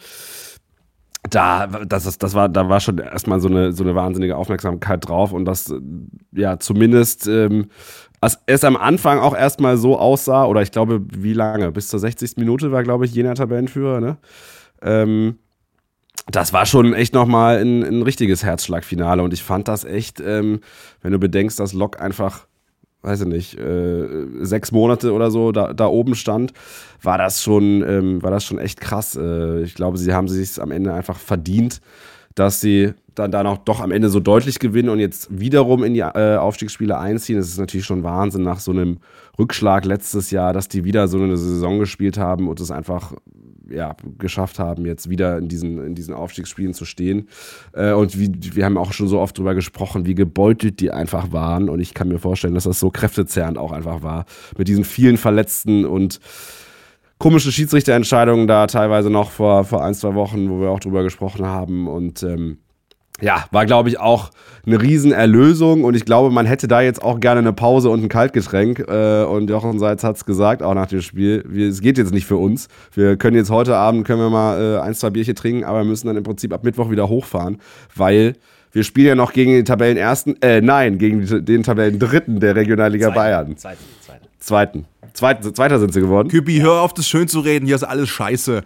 S4: da, das, das war, da war schon erstmal so eine, so eine wahnsinnige Aufmerksamkeit drauf und das ja zumindest ähm, es am Anfang auch erstmal so aussah, oder ich glaube, wie lange? Bis zur sechzigsten Minute war, glaube ich, Jena Tabellenführer, ne? Ähm, Das war schon echt nochmal ein, ein richtiges Herzschlagfinale und ich fand das echt, ähm, wenn du bedenkst, dass Lok einfach, weiß ich nicht, äh, sechs Monate oder so da, da oben stand, war das schon, ähm, war das schon echt krass. Äh, ich glaube, sie haben sich am Ende einfach verdient, dass sie dann, dann auch doch am Ende so deutlich gewinnen und jetzt wiederum in die äh, Aufstiegsspiele einziehen. Das ist natürlich schon Wahnsinn nach so einem Rückschlag letztes Jahr, dass die wieder so eine Saison gespielt haben und es einfach ja, geschafft haben, jetzt wieder in diesen, in diesen Aufstiegsspielen zu stehen. Äh, und wie, wir haben auch schon so oft drüber gesprochen, wie gebeutelt die einfach waren. Und ich kann mir vorstellen, dass das so kräftezerrend auch einfach war. Mit diesen vielen Verletzten und komische Schiedsrichterentscheidungen da teilweise noch vor, vor ein, zwei Wochen, wo wir auch drüber gesprochen haben. Und ähm, ja, war, glaube ich, auch eine Riesenerlösung und ich glaube, man hätte da jetzt auch gerne eine Pause und ein Kaltgetränk äh, und Jochen Seitz hat es gesagt, auch nach dem Spiel, wir, es geht jetzt nicht für uns, wir können jetzt heute Abend, können wir mal äh, ein, zwei Bierchen trinken, aber wir müssen dann im Prinzip ab Mittwoch wieder hochfahren, weil wir spielen ja noch gegen den Tabellenersten, äh, nein, gegen den Tabellendritten der Regionalliga Zweiten, Bayern.
S2: Zweiten, Zweiten.
S4: Zweiten. Zweiten, Zweiter sind sie geworden.
S3: Küppi, hör auf, das schön zu reden, hier ist alles scheiße.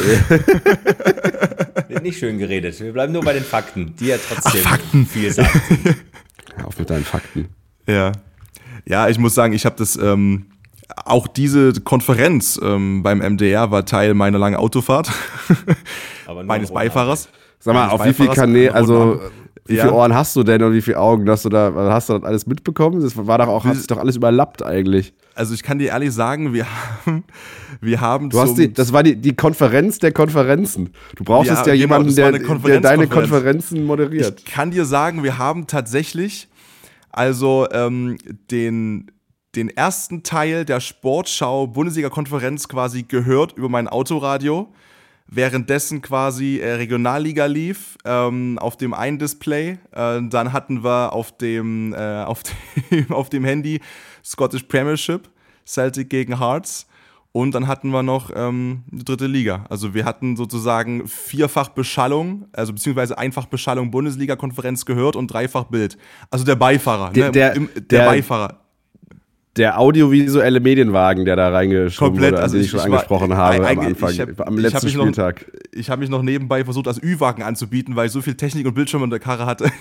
S2: Wird nicht schön geredet, wir bleiben nur bei den Fakten, die ja trotzdem Ach, Fakten. viel sagen.
S4: Hör auf mit deinen Fakten.
S3: Ja, ja, ich muss sagen, ich habe das, ähm, auch diese Konferenz ähm, beim M D R war Teil meiner langen Autofahrt, meines Beifahrers.
S4: Sag mal, auf wie viel Kanäle, also wie
S3: ja.
S4: viele Ohren hast du denn und wie viele Augen hast du da, hast du das alles mitbekommen? Das war doch auch, hat sich doch alles überlappt eigentlich.
S3: Also ich kann dir ehrlich sagen, wir haben, wir haben
S4: du hast die, das war die, die Konferenz der Konferenzen. Du brauchst ja, ja jemanden, genau, der, der deine Konferenzen moderiert.
S3: Ich kann dir sagen, wir haben tatsächlich also ähm, den, den ersten Teil der Sportschau Bundesliga-Konferenz quasi gehört über mein Autoradio. Währenddessen quasi äh, Regionalliga lief, ähm, auf dem einen Display. Äh, dann hatten wir auf dem, äh, auf, dem, auf dem Handy Scottish Premiership, Celtic gegen Hearts. Und dann hatten wir noch ähm, die dritte Liga. Also wir hatten sozusagen vierfach Beschallung, also beziehungsweise einfach Beschallung Bundesliga-Konferenz gehört und dreifach Bild. Also der Beifahrer,
S4: der,
S3: ne?
S4: der,
S3: Im, der,
S4: der
S3: Beifahrer.
S4: Der audiovisuelle Medienwagen, der da reingeschoben
S3: Komplett,
S4: wurde,
S3: also
S4: den
S3: ich,
S4: ich schon
S3: ich
S4: angesprochen
S3: war,
S4: habe
S3: äh,
S4: am Anfang,
S3: ich hab,
S4: am letzten
S3: ich
S4: Spieltag.
S3: Noch, ich habe mich noch nebenbei versucht, als Ü-Wagen anzubieten, weil ich so viel Technik und Bildschirm in der Karre hatte.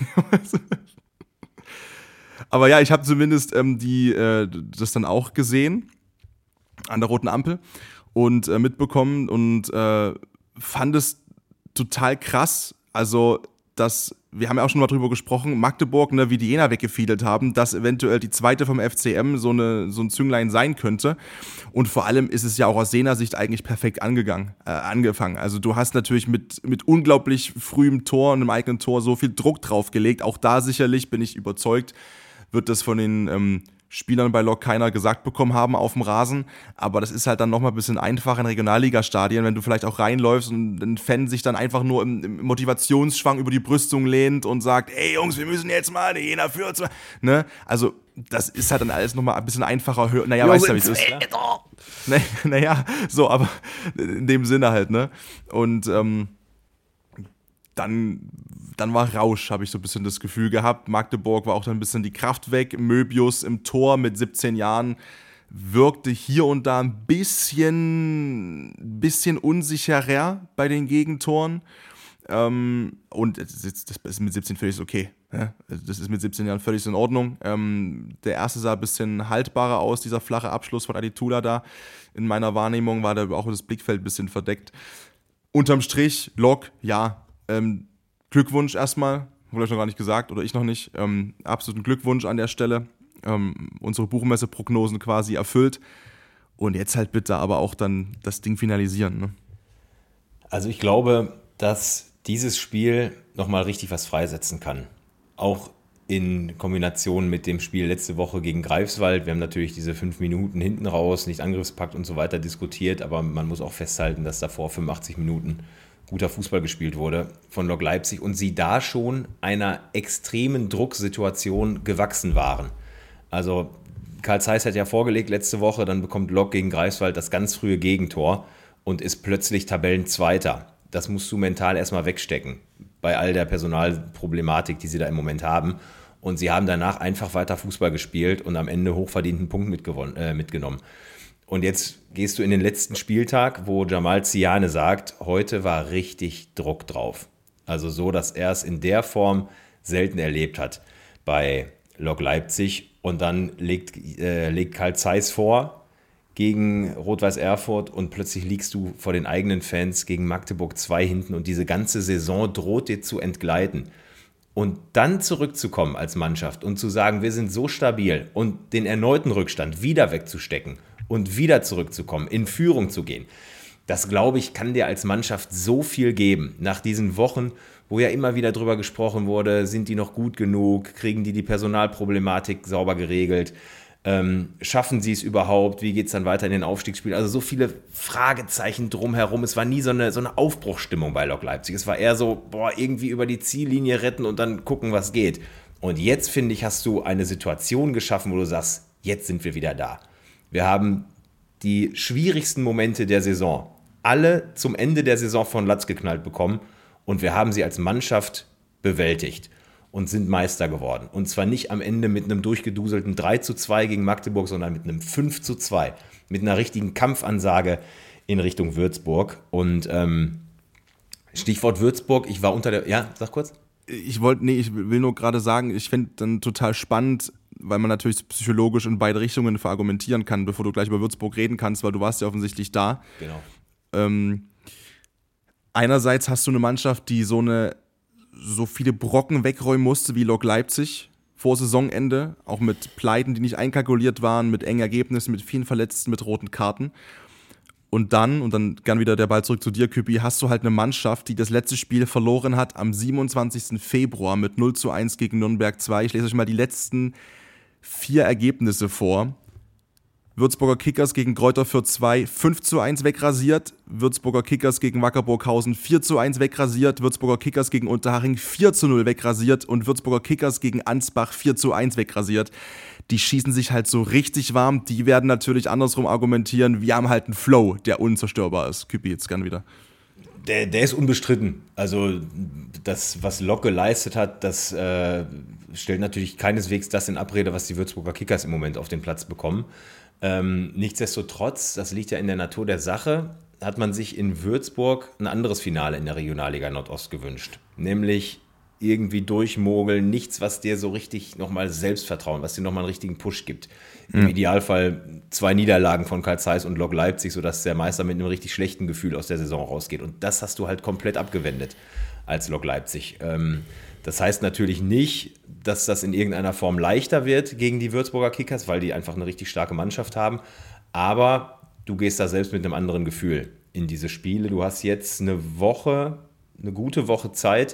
S3: Aber ja, ich habe zumindest ähm, die, äh, das dann auch gesehen an der roten Ampel und äh, mitbekommen und äh, fand es total krass. Also, dass wir haben ja auch schon mal drüber gesprochen, Magdeburg, ne, wie die Jena weggefiedelt haben, dass eventuell die zweite vom F C M so, eine, so ein Zünglein sein könnte. Und vor allem ist es ja auch aus Jener Sicht eigentlich perfekt angegangen, äh, angefangen. Also du hast natürlich mit, mit unglaublich frühem Tor und einem eigenen Tor so viel Druck draufgelegt. Auch da sicherlich, bin ich überzeugt, wird das von den ähm, Spielern bei Lok keiner gesagt bekommen haben auf dem Rasen, aber das ist halt dann nochmal ein bisschen einfacher in Regionalliga-Stadien, wenn du vielleicht auch reinläufst und ein Fan sich dann einfach nur im, im Motivationsschwang über die Brüstung lehnt und sagt, ey Jungs, wir müssen jetzt mal, der Jena führt, ne? Also das ist halt dann alles nochmal ein bisschen einfacher, naja, weißt du, wie es ist. Ne? Naja, so, aber in dem Sinne halt, ne? Und ähm, dann, dann war Rausch, habe ich so ein bisschen das Gefühl gehabt. Magdeburg war auch dann ein bisschen die Kraft weg. Möbius im Tor mit siebzehn Jahren wirkte hier und da ein bisschen, bisschen unsicherer bei den Gegentoren. Ähm, und das ist mit siebzehn völlig okay. Ja? Das ist mit siebzehn Jahren völlig in Ordnung. Ähm, der erste sah ein bisschen haltbarer aus, dieser flache Abschluss von Aditula da. In meiner Wahrnehmung war da auch das Blickfeld ein bisschen verdeckt. Unterm Strich, Lok, ja, Ähm, Glückwunsch erstmal, wurde euch noch gar nicht gesagt oder ich noch nicht. Ähm, absoluten Glückwunsch an der Stelle. ähm, unsere Buchmesse-Prognosen quasi erfüllt. Und jetzt halt bitte aber auch dann das Ding finalisieren. Ne?
S2: Also ich glaube, dass dieses Spiel nochmal richtig was freisetzen kann. Auch in Kombination mit dem Spiel letzte Woche gegen Greifswald. Wir haben natürlich diese fünf Minuten hinten raus, nicht Angriffspakt und so weiter diskutiert, aber man muss auch festhalten, dass davor fünfundachtzig Minuten guter Fußball gespielt wurde von Lok Leipzig und sie da schon einer extremen Drucksituation gewachsen waren. Also Carl Zeiss hat ja vorgelegt letzte Woche, dann bekommt Lok gegen Greifswald das ganz frühe Gegentor und ist plötzlich Tabellenzweiter. Das musst du mental erstmal wegstecken, bei all der Personalproblematik, die sie da im Moment haben. Und sie haben danach einfach weiter Fußball gespielt und am Ende hochverdienten Punkt mitgewonnen, äh, mitgenommen. Und jetzt gehst du in den letzten Spieltag, wo Jamal Ziane sagt, heute war richtig Druck drauf. Also so, dass er es in der Form selten erlebt hat bei Lok Leipzig. Und dann legt, äh, legt Carl Zeiss vor gegen Rot-Weiß Erfurt und plötzlich liegst du vor den eigenen Fans gegen Magdeburg zwei hinten und diese ganze Saison droht dir zu entgleiten. Und dann zurückzukommen als Mannschaft und zu sagen, wir sind so stabil und den erneuten Rückstand wieder wegzustecken und wieder zurückzukommen, in Führung zu gehen, das, glaube ich, kann dir als Mannschaft so viel geben. Nach diesen Wochen, wo ja immer wieder drüber gesprochen wurde, sind die noch gut genug, kriegen die die Personalproblematik sauber geregelt, ähm, schaffen sie es überhaupt, wie geht es dann weiter in den Aufstiegsspielen? Also so viele Fragezeichen drumherum. Es war nie so eine, so eine Aufbruchsstimmung bei Lok Leipzig. Es war eher so, boah, irgendwie über die Ziellinie retten und dann gucken, was geht. Und jetzt, finde ich, hast du eine Situation geschaffen, wo du sagst, jetzt sind wir wieder da. Wir haben die schwierigsten Momente der Saison alle zum Ende der Saison von Latz geknallt bekommen und wir haben sie als Mannschaft bewältigt und sind Meister geworden. Und zwar nicht am Ende mit einem durchgeduselten drei zu zwei gegen Magdeburg, sondern mit einem fünf zu zwei, mit einer richtigen Kampfansage in Richtung Würzburg. Und ähm, Stichwort Würzburg, ich war unter der... Ja, sag kurz.
S3: Ich wollte, nee, ich will nur gerade sagen, ich finde dann total spannend, weil man natürlich psychologisch in beide Richtungen verargumentieren kann, bevor du gleich über Würzburg reden kannst, weil du warst ja offensichtlich da.
S2: Genau.
S3: Ähm, einerseits hast du eine Mannschaft, die so eine so viele Brocken wegräumen musste wie Lok Leipzig vor Saisonende, auch mit Pleiten, die nicht einkalkuliert waren, mit engen Ergebnissen, mit vielen Verletzten, mit roten Karten. Und dann, und dann gern wieder der Ball zurück zu dir, Küppi, hast du halt eine Mannschaft, die das letzte Spiel verloren hat am siebenundzwanzigsten Februar mit null zu eins gegen Nürnberg zwei. Ich lese euch mal die letzten vier Ergebnisse vor. Würzburger Kickers gegen Greuther Fürth zwei, fünf zu eins wegrasiert. Würzburger Kickers gegen Wacker Burghausen vier zu eins wegrasiert. Würzburger Kickers gegen Unterhaching vier zu null wegrasiert. Und Würzburger Kickers gegen Ansbach vier zu eins wegrasiert. Die schießen sich halt so richtig warm. Die werden natürlich andersrum argumentieren. Wir haben halt einen Flow, der unzerstörbar ist. Küppi, jetzt gern wieder.
S2: Der, der ist unbestritten. Also das, was Lok geleistet hat, das äh, stellt natürlich keineswegs das in Abrede, was die Würzburger Kickers im Moment auf den Platz bekommen. Ähm, nichtsdestotrotz, das liegt ja in der Natur der Sache, hat man sich in Würzburg ein anderes Finale in der Regionalliga Nordost gewünscht. Nämlich irgendwie durchmogeln, nichts, was dir so richtig nochmal Selbstvertrauen, was dir nochmal einen richtigen Push gibt. Im mhm. Idealfall zwei Niederlagen von Carl Zeiss und Lok Leipzig, sodass der Meister mit einem richtig schlechten Gefühl aus der Saison rausgeht. Und das hast du halt komplett abgewendet als Lok Leipzig. Ähm, das heißt natürlich nicht, dass das in irgendeiner Form leichter wird gegen die Würzburger Kickers, weil die einfach eine richtig starke Mannschaft haben. Aber du gehst da selbst mit einem anderen Gefühl in diese Spiele. Du hast jetzt eine Woche, eine gute Woche Zeit,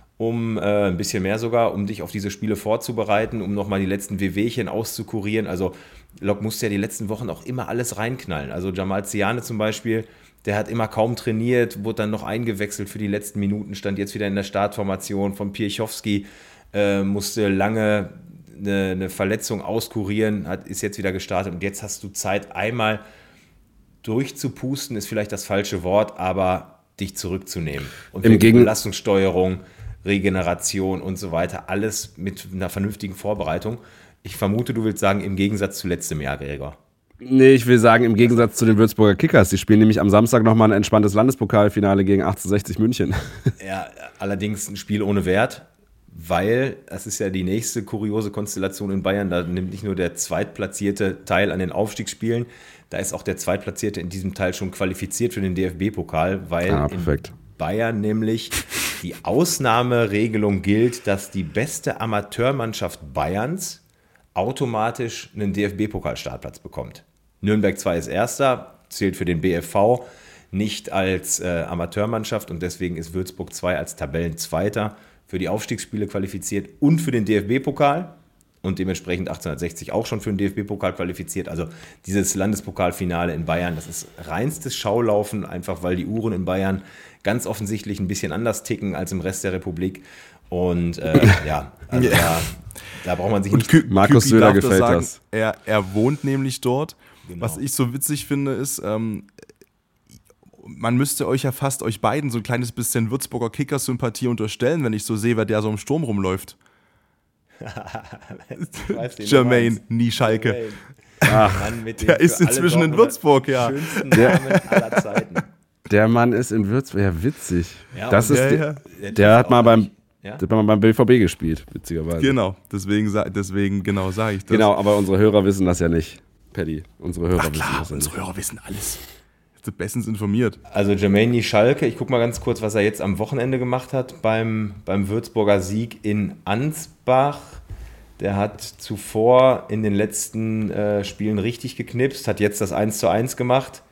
S2: um äh, ein bisschen mehr sogar, um dich auf diese Spiele vorzubereiten, um nochmal die letzten Wehwehchen auszukurieren. Also Lok musste ja die letzten Wochen auch immer alles reinknallen. Also Jamal Ziane zum Beispiel, der hat immer kaum trainiert, wurde dann noch eingewechselt für die letzten Minuten, stand jetzt wieder in der Startformation. Von Piechowski äh, musste lange eine, eine Verletzung auskurieren, hat, ist jetzt wieder gestartet. Und jetzt hast du Zeit, einmal durchzupusten, ist vielleicht das falsche Wort, aber dich zurückzunehmen. Und
S4: Im Gegen-
S2: Belastungssteuerung, Regeneration und so weiter, alles mit einer vernünftigen Vorbereitung. Ich vermute, du willst sagen, im Gegensatz zu letztem Jahr, Gregor.
S4: Nee, ich will sagen, im Gegensatz zu den Würzburger Kickers. Die spielen nämlich am Samstag nochmal ein entspanntes Landespokalfinale gegen achtzehnhundertsechzig München.
S2: Ja, allerdings ein Spiel ohne Wert, weil das ist ja die nächste kuriose Konstellation in Bayern. Da nimmt nicht nur der Zweitplatzierte teil an den Aufstiegsspielen, da ist auch der Zweitplatzierte in diesem Teil schon qualifiziert für den D F B-Pokal, weil
S4: ah, perfekt.
S2: in Bayern nämlich die Ausnahmeregelung gilt, dass die beste Amateurmannschaft Bayerns automatisch einen D F B-Pokal-Startplatz bekommt. Nürnberg zwei ist Erster, zählt für den B F V nicht als äh, Amateurmannschaft und deswegen ist Würzburg zwei als Tabellenzweiter für die Aufstiegsspiele qualifiziert und für den D F B-Pokal und dementsprechend achtzehnhundertsechzig auch schon für den D F B-Pokal qualifiziert. Also dieses Landespokalfinale in Bayern, das ist reinstes Schaulaufen, einfach weil die Uhren in Bayern ganz offensichtlich ein bisschen anders ticken als im Rest der Republik. Und äh, ja, also ja. Da, da braucht man sich nicht...
S3: Kü-
S4: Markus
S3: Küpi
S4: Söder
S3: darf
S4: gefällt
S3: sagen,
S4: das.
S3: Er, er wohnt nämlich dort.
S2: Genau.
S3: Was ich so witzig finde, ist, ähm, man müsste euch ja fast euch beiden so ein kleines bisschen Würzburger Kickers-Sympathie unterstellen, wenn ich so sehe, wer der so im Sturm rumläuft.
S2: weiß,
S3: Jermaine, nie Schalke.
S2: Ach, Mann, mit
S3: der ist inzwischen in Würzburg, ja.
S2: Schönsten Namen aller Zeiten.
S4: Der Mann ist in Würzburg, ja witzig.
S2: Ja,
S4: das ist
S3: ja,
S4: der,
S3: ja.
S4: der, der hat mal beim,
S2: Ja?
S4: der hat mal beim B V B gespielt, witzigerweise.
S3: Genau, deswegen, sa- deswegen genau sage ich das.
S4: Genau, aber unsere Hörer wissen das ja nicht, Paddy. Unsere Hörer
S3: Ach
S4: wissen
S3: klar,
S4: das ja
S3: unsere
S4: nicht.
S3: Hörer wissen alles. Sind bestens informiert.
S2: Also Jermaine Schalke, ich gucke mal ganz kurz, was er jetzt am Wochenende gemacht hat beim, beim Würzburger Sieg in Ansbach. Der hat zuvor in den letzten äh, Spielen richtig geknipst, hat jetzt das eins zu eins gemacht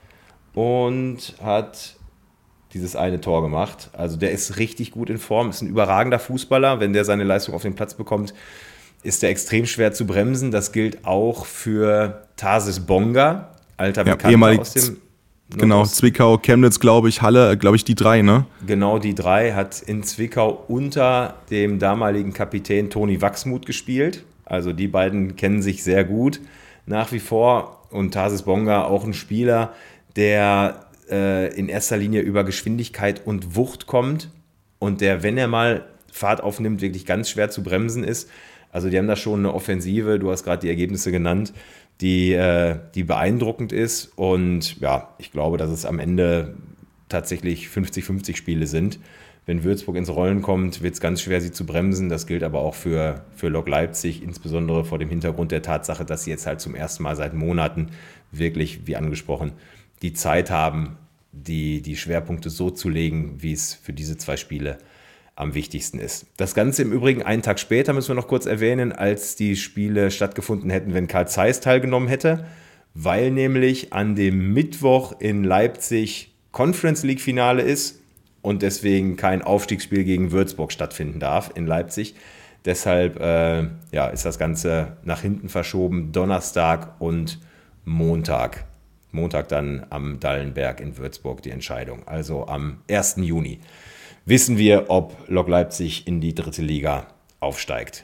S2: und hat dieses eine Tor gemacht. Also der ist richtig gut in Form, ist ein überragender Fußballer. Wenn der seine Leistung auf den Platz bekommt, ist der extrem schwer zu bremsen. Das gilt auch für Tarsis Bonga, alter
S3: Ja,
S2: Bekannter
S3: ehemalig
S2: aus dem
S3: Genau,
S2: Nordosten.
S3: Zwickau, Chemnitz, glaube ich, Halle, glaube ich, die drei, ne?
S2: Genau, die drei hat in Zwickau unter dem damaligen Kapitän Toni Wachsmuth gespielt. Also die beiden kennen sich sehr gut nach wie vor. Und Tarsis Bonga auch ein Spieler, der äh, in erster Linie über Geschwindigkeit und Wucht kommt und der, wenn er mal Fahrt aufnimmt, wirklich ganz schwer zu bremsen ist. Also die haben da schon eine Offensive, du hast gerade die Ergebnisse genannt, die, äh, die beeindruckend ist. Und ja, ich glaube, dass es am Ende tatsächlich fünfzig fünfzig Spiele sind. Wenn Würzburg ins Rollen kommt, wird es ganz schwer, sie zu bremsen. Das gilt aber auch für, für Lok Leipzig, insbesondere vor dem Hintergrund der Tatsache, dass sie jetzt halt zum ersten Mal seit Monaten wirklich, wie angesprochen, die Zeit haben, die, die Schwerpunkte so zu legen, wie es für diese zwei Spiele am wichtigsten ist. Das Ganze im Übrigen einen Tag später, müssen wir noch kurz erwähnen, als die Spiele stattgefunden hätten, wenn Carl Zeiss teilgenommen hätte, weil nämlich an dem Mittwoch in Leipzig Conference League Finale ist und deswegen kein Aufstiegsspiel gegen Würzburg stattfinden darf in Leipzig. Deshalb äh, ja, ist das Ganze nach hinten verschoben, Donnerstag und Montag. Montag dann am Dallenberg in Würzburg die Entscheidung, also am ersten Juni. Wissen wir, ob Lok Leipzig in die dritte Liga aufsteigt.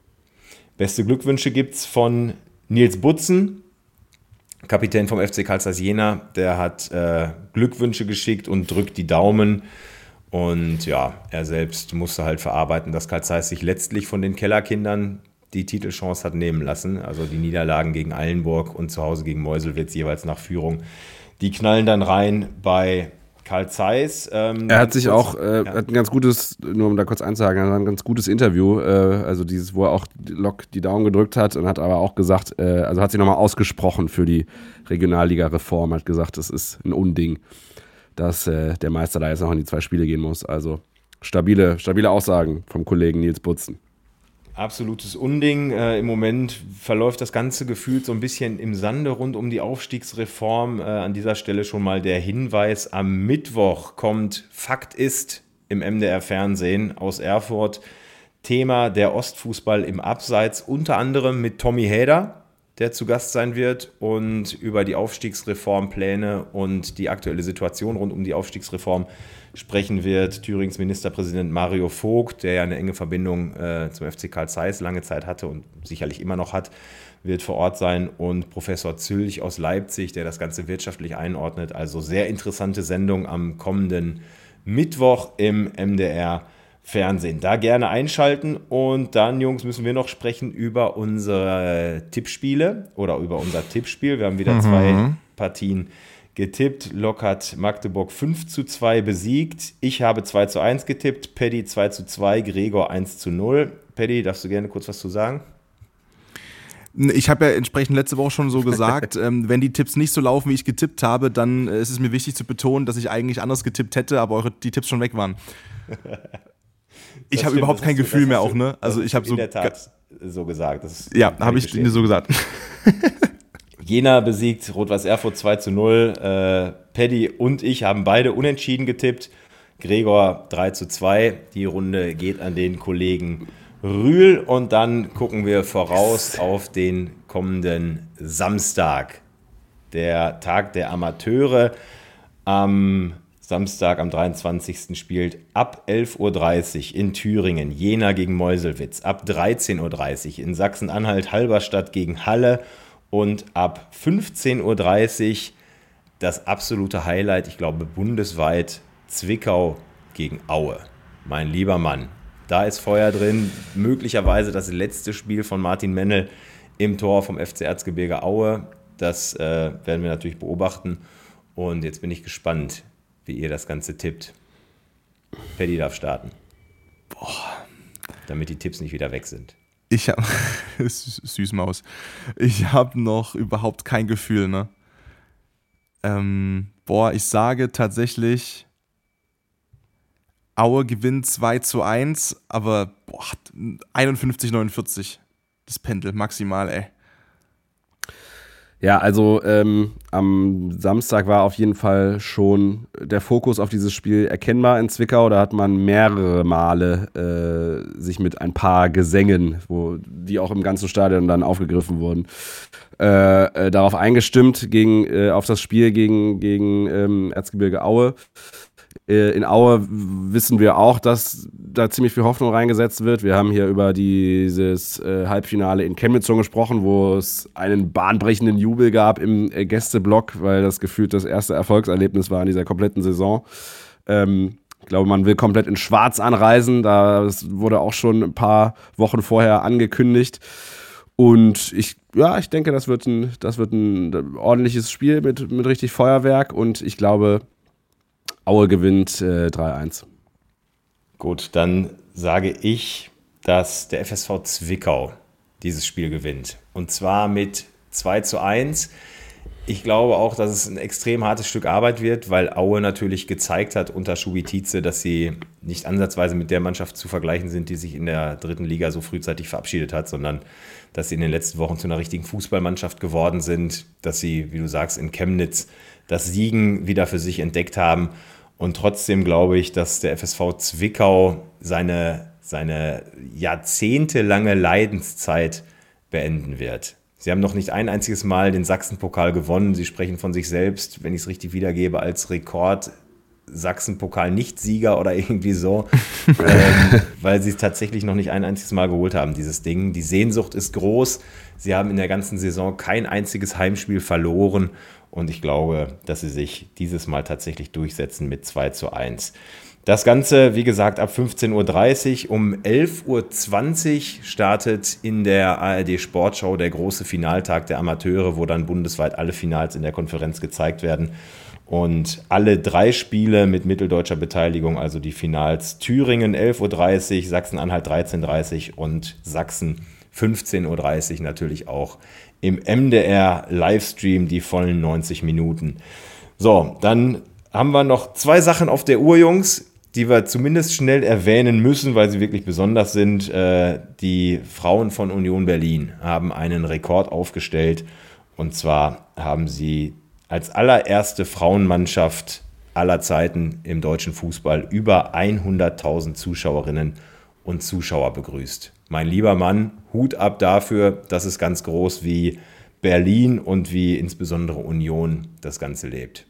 S2: Beste Glückwünsche gibt es von Nils Butzen, Kapitän vom F C Carl Zeiss Jena. Der hat äh, Glückwünsche geschickt und drückt die Daumen. Und ja, er selbst musste halt verarbeiten, dass Carl Zeiss sich letztlich von den Kellerkindern die Titelchance hat nehmen lassen. Also die Niederlagen gegen Eilenburg und zu Hause gegen Meuselwitz jeweils nach Führung. Die knallen dann rein bei Carl Zeiss. Ähm,
S4: er hat sich
S2: kurz,
S4: auch, äh,
S2: ja.
S4: hat ein ganz gutes, nur um da kurz einzuhaken, er hat ein ganz gutes Interview, äh, also dieses, wo er auch Lok die Daumen gedrückt hat und hat aber auch gesagt, äh, also hat sich nochmal ausgesprochen für die Regionalliga-Reform, hat gesagt, das ist ein Unding, dass äh, der Meister da jetzt noch in die zwei Spiele gehen muss. Also stabile, stabile Aussagen vom Kollegen Nils Butzen.
S2: Absolutes Unding. Äh, Im Moment verläuft das Ganze gefühlt so ein bisschen im Sande rund um die Aufstiegsreform. Äh, an dieser Stelle schon mal der Hinweis. Am Mittwoch kommt Fakt ist im M D R-Fernsehen aus Erfurt. Thema der Ostfußball im Abseits, unter anderem mit Tommy Häder, der zu Gast sein wird und über die Aufstiegsreformpläne und die aktuelle Situation rund um die Aufstiegsreform sprechen wird. Thürings Ministerpräsident Mario Vogt, der ja eine enge Verbindung äh, zum F C Carl Zeiss lange Zeit hatte und sicherlich immer noch hat, wird vor Ort sein. Und Professor Zülch aus Leipzig, der das Ganze wirtschaftlich einordnet. Also sehr interessante Sendung am kommenden Mittwoch im M D R-Fernsehen. Da gerne einschalten. Und dann, Jungs, müssen wir noch sprechen über unsere Tippspiele oder über unser Tippspiel. Wir haben wieder mhm. zwei Partien getippt. Lok hat Magdeburg fünf zu zwei besiegt. Ich habe zwei zu eins getippt. Paddy zwei zu zwei, Gregor eins zu null. Paddy, darfst du gerne kurz was zu sagen?
S3: Ich habe ja entsprechend letzte Woche schon so gesagt, ähm, wenn die Tipps nicht so laufen, wie ich getippt habe, dann äh, ist es mir wichtig zu betonen, dass ich eigentlich anders getippt hätte, aber eure, die Tipps schon weg waren. Ich habe überhaupt kein Gefühl mehr auch, ne? Also ich habe so
S2: in der Tat so gesagt. Das
S3: ja, habe ich dir so gesagt.
S2: Jena besiegt Rot-Weiß Erfurt zwei zu null. Äh, Paddy und ich haben beide unentschieden getippt. Gregor drei zu zwei. Die Runde geht an den Kollegen Rühl. Und dann gucken wir voraus auf den kommenden Samstag. Der Tag der Amateure. Am Samstag, am dreiundzwanzigsten spielt ab elf Uhr dreißig in Thüringen Jena gegen Meuselwitz. Ab dreizehn Uhr dreißig in Sachsen-Anhalt Halberstadt gegen Halle. Und ab fünfzehn Uhr dreißig das absolute Highlight, ich glaube bundesweit, Zwickau gegen Aue. Mein lieber Mann, da ist Feuer drin. Möglicherweise das letzte Spiel von Martin Mennel im Tor vom F C Erzgebirge Aue. Das äh, werden wir natürlich beobachten. Und jetzt bin ich gespannt, wie ihr das Ganze tippt. Paddy darf starten. Boah. Damit die Tipps nicht wieder weg sind.
S3: Ich habe, Süßmaus, ich habe noch überhaupt kein Gefühl, ne? Ähm, boah, ich sage tatsächlich, Aue gewinnt zwei zu eins, aber boah, einundfünfzig neunundvierzig, das Pendel, maximal, ey.
S4: Ja, also ähm, am Samstag war auf jeden Fall schon der Fokus auf dieses Spiel erkennbar in Zwickau. Da hat man mehrere Male äh, sich mit ein paar Gesängen, wo die auch im ganzen Stadion dann aufgegriffen wurden, äh, äh, darauf eingestimmt gegen, äh, auf das Spiel gegen, gegen ähm, Erzgebirge Aue. In Aue wissen wir auch, dass da ziemlich viel Hoffnung reingesetzt wird. Wir haben hier über dieses äh, Halbfinale in Chemnitz schon gesprochen, wo es einen bahnbrechenden Jubel gab im äh, Gästeblock, weil das gefühlt das erste Erfolgserlebnis war in dieser kompletten Saison. Ähm, ich glaube, man will komplett in Schwarz anreisen. Das wurde auch schon ein paar Wochen vorher angekündigt. Und ich, ja, ich denke, das wird ein, das wird ein ordentliches Spiel mit, mit richtig Feuerwerk. Und ich glaube, Aue gewinnt äh, drei eins.
S2: Gut, dann sage ich, dass der F S V Zwickau dieses Spiel gewinnt. Und zwar mit zwei zu eins. Ich glaube auch, dass es ein extrem hartes Stück Arbeit wird, weil Aue natürlich gezeigt hat unter Schubitize, dass sie nicht ansatzweise mit der Mannschaft zu vergleichen sind, die sich in der dritten Liga so frühzeitig verabschiedet hat, sondern dass sie in den letzten Wochen zu einer richtigen Fußballmannschaft geworden sind, dass sie, wie du sagst, in Chemnitz das Siegen wieder für sich entdeckt haben. Und trotzdem glaube ich, dass der F S V Zwickau seine, seine jahrzehntelange Leidenszeit beenden wird. Sie haben noch nicht ein einziges Mal den Sachsenpokal gewonnen. Sie sprechen von sich selbst, wenn ich es richtig wiedergebe, als Rekord Sachsenpokal-Nicht-Sieger oder irgendwie so, ähm, weil sie es tatsächlich noch nicht ein einziges Mal geholt haben, dieses Ding. Die Sehnsucht ist groß. Sie haben in der ganzen Saison kein einziges Heimspiel verloren. Und ich glaube, dass sie sich dieses Mal tatsächlich durchsetzen mit zwei zu eins. Das Ganze, wie gesagt, ab fünfzehn Uhr dreißig. Um elf Uhr zwanzig startet in der A R D Sportschau der große Finaltag der Amateure, wo dann bundesweit alle Finals in der Konferenz gezeigt werden. Und alle drei Spiele mit mitteldeutscher Beteiligung, also die Finals Thüringen elf Uhr dreißig, Sachsen-Anhalt dreizehn Uhr dreißig und Sachsen fünfzehn Uhr dreißig natürlich auch im M D R-Livestream die vollen neunzig Minuten. So, dann haben wir noch zwei Sachen auf der Uhr, Jungs, die wir zumindest schnell erwähnen müssen, weil sie wirklich besonders sind. Äh, die Frauen von Union Berlin haben einen Rekord aufgestellt. Und zwar haben sie als allererste Frauenmannschaft aller Zeiten im deutschen Fußball über hunderttausend Zuschauerinnen und Zuschauer begrüßt. Mein lieber Mann, Hut ab dafür, das ist ganz groß, wie Berlin und wie insbesondere Union das Ganze lebt.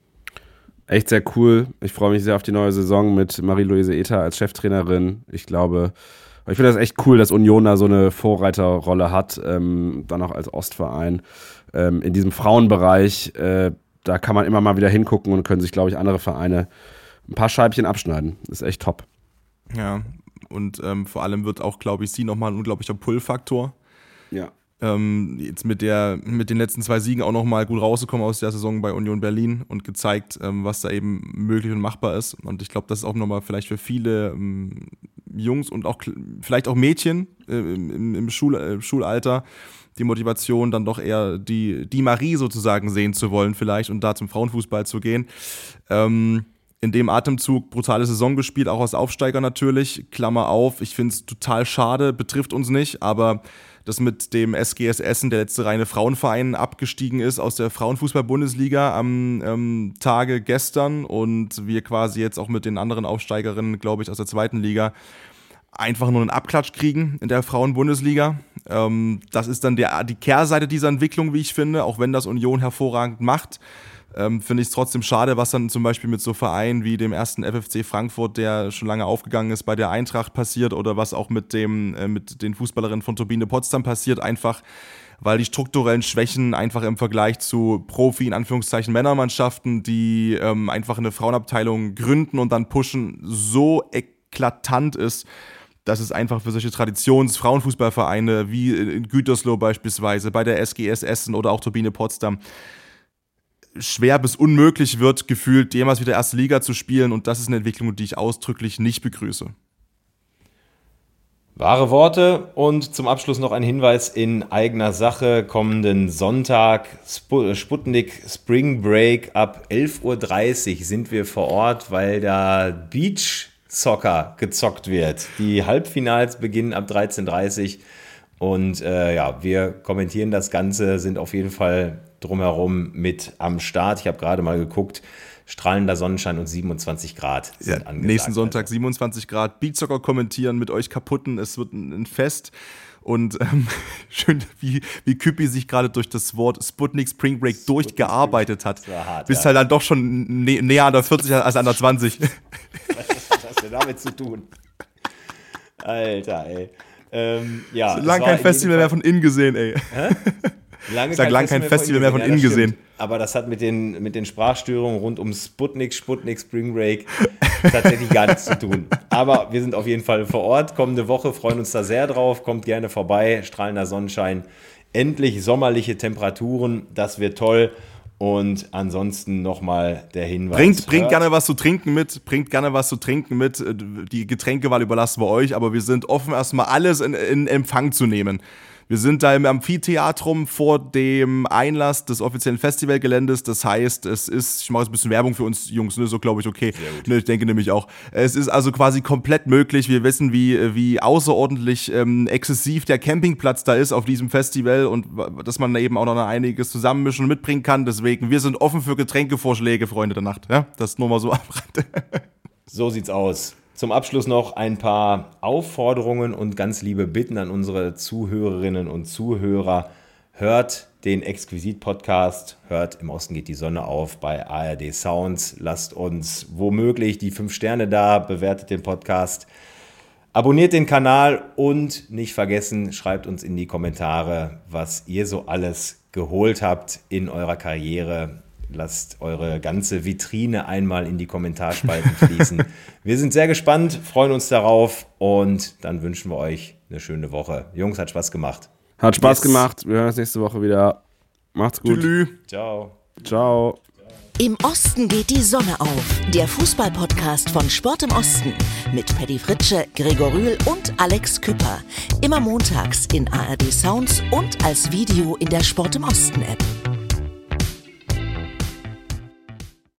S4: Echt sehr cool. Ich freue mich sehr auf die neue Saison mit Marie-Louise Ether als Cheftrainerin. Ich glaube, ich finde das echt cool, dass Union da so eine Vorreiterrolle hat, ähm, dann auch als Ostverein. Ähm, in diesem Frauenbereich, äh, da kann man immer mal wieder hingucken und können sich, glaube ich, andere Vereine ein paar Scheibchen abschneiden. Das ist echt top.
S3: Ja, und ähm, vor allem wird auch, glaube ich, sie nochmal ein unglaublicher Pull-Faktor.
S4: Ja.
S3: Ähm, jetzt mit der mit den letzten zwei Siegen auch nochmal gut rausgekommen aus der Saison bei Union Berlin und gezeigt, ähm, was da eben möglich und machbar ist. Und ich glaube, das ist auch nochmal vielleicht für viele ähm, Jungs und auch vielleicht auch Mädchen äh, im, im Schul, äh, Schulalter die Motivation, dann doch eher die, die Marie sozusagen sehen zu wollen vielleicht und da zum Frauenfußball zu gehen. Ähm, In dem Atemzug brutale Saison gespielt, auch als Aufsteiger natürlich, Klammer auf, ich finde es total schade, betrifft uns nicht, aber das mit dem S G S Essen, der letzte reine Frauenverein, abgestiegen ist aus der Frauenfußball-Bundesliga am ähm, Tage gestern und wir quasi jetzt auch mit den anderen Aufsteigerinnen, glaube ich, aus der zweiten Liga einfach nur einen Abklatsch kriegen in der Frauen-Bundesliga. Ähm, das ist dann der, die Kehrseite dieser Entwicklung, wie ich finde, auch wenn das Union hervorragend macht. Ähm, finde ich es trotzdem schade, was dann zum Beispiel mit so Vereinen wie dem ersten F F C Frankfurt, der schon lange aufgegangen ist, bei der Eintracht passiert oder was auch mit dem äh, mit den Fußballerinnen von Turbine Potsdam passiert, einfach weil die strukturellen Schwächen einfach im Vergleich zu Profi, in Anführungszeichen Männermannschaften, die ähm, einfach eine Frauenabteilung gründen und dann pushen, so eklatant ist, dass es einfach für solche Traditions-Frauenfußballvereine wie in Gütersloh beispielsweise, bei der S G S Essen oder auch Turbine Potsdam schwer bis unmöglich wird, gefühlt jemals wieder erste Liga zu spielen, und das ist eine Entwicklung, die ich ausdrücklich nicht begrüße.
S2: Wahre Worte, und zum Abschluss noch ein Hinweis in eigener Sache. Kommenden Sonntag, Sputnik Spring Break, ab elf Uhr dreißig sind wir vor Ort, weil da Beach Soccer gezockt wird. Die Halbfinals beginnen ab dreizehn Uhr dreißig und äh, ja, wir kommentieren das Ganze, sind auf jeden Fall drumherum mit am Start. Ich habe gerade mal geguckt, strahlender Sonnenschein und siebenundzwanzig Grad sind
S3: ja,
S2: angesagt.
S3: Nächsten Sonntag siebenundzwanzig Grad, Beachsoccer kommentieren mit euch kaputten, es wird ein, ein Fest. Und ähm, schön, wie, wie Küppi sich gerade durch das Wort Sputnik Spring Break Sputnik durchgearbeitet hat.
S2: Hart,
S3: Bist
S2: ja.
S3: halt dann doch schon nä- näher an der vierzig als an der zwanzig.
S2: Was hast du damit zu tun? Alter, ey. Ähm, ja,
S3: Lang kein Festival mehr von innen gesehen, ey.
S2: Hä? Lange
S3: ich sag lang kein Festival mehr von innen gesehen.
S2: Stimmt. Aber das hat mit den, mit den Sprachstörungen rund um Sputnik, Sputnik, Spring Break tatsächlich gar nichts zu tun. Aber wir sind auf jeden Fall vor Ort. Kommende Woche, freuen uns da sehr drauf. Kommt gerne vorbei. Strahlender Sonnenschein. Endlich sommerliche Temperaturen. Das wird toll. Und ansonsten nochmal der Hinweis.
S3: Bringt, bringt gerne was zu trinken mit. Bringt gerne was zu trinken mit. Die Getränkewahl überlassen wir euch. Aber wir sind offen, erstmal alles in, in Empfang zu nehmen. Wir sind da im Amphitheatrum vor dem Einlass des offiziellen Festivalgeländes. Das heißt, es ist, ich mache jetzt ein bisschen Werbung für uns Jungs, ne, so glaube ich, okay. Ne, ich denke nämlich auch. Es ist also quasi komplett möglich. Wir wissen, wie, wie außerordentlich ähm, exzessiv der Campingplatz da ist auf diesem Festival und dass man da eben auch noch einiges zusammenmischen und mitbringen kann. Deswegen, wir sind offen für Getränkevorschläge, Freunde der Nacht. Ja? Das nur mal so am Rande.
S2: So sieht's aus. Zum Abschluss noch ein paar Aufforderungen und ganz liebe Bitten an unsere Zuhörerinnen und Zuhörer. Hört den Exquisit-Podcast, hört Im Osten geht die Sonne auf bei A R D Sounds. Lasst uns womöglich die fünf Sterne da, bewertet den Podcast, abonniert den Kanal und nicht vergessen, schreibt uns in die Kommentare, was ihr so alles geholt habt in eurer Karriere. Lasst eure ganze Vitrine einmal in die Kommentarspalten fließen. Wir sind sehr gespannt, freuen uns darauf und dann wünschen wir euch eine schöne Woche. Jungs, hat Spaß gemacht.
S4: Hat Spaß
S2: yes.
S4: gemacht. Wir hören uns nächste Woche wieder. Macht's gut.
S3: Tschüss.
S2: Ciao.
S4: Ciao.
S10: Im Osten geht die Sonne auf. Der Fußball-Podcast von Sport im Osten. Mit Paddy Fritsche, Gregor Rühl und Alex Küpper. Immer montags in A R D Sounds und als Video in der Sport im Osten App.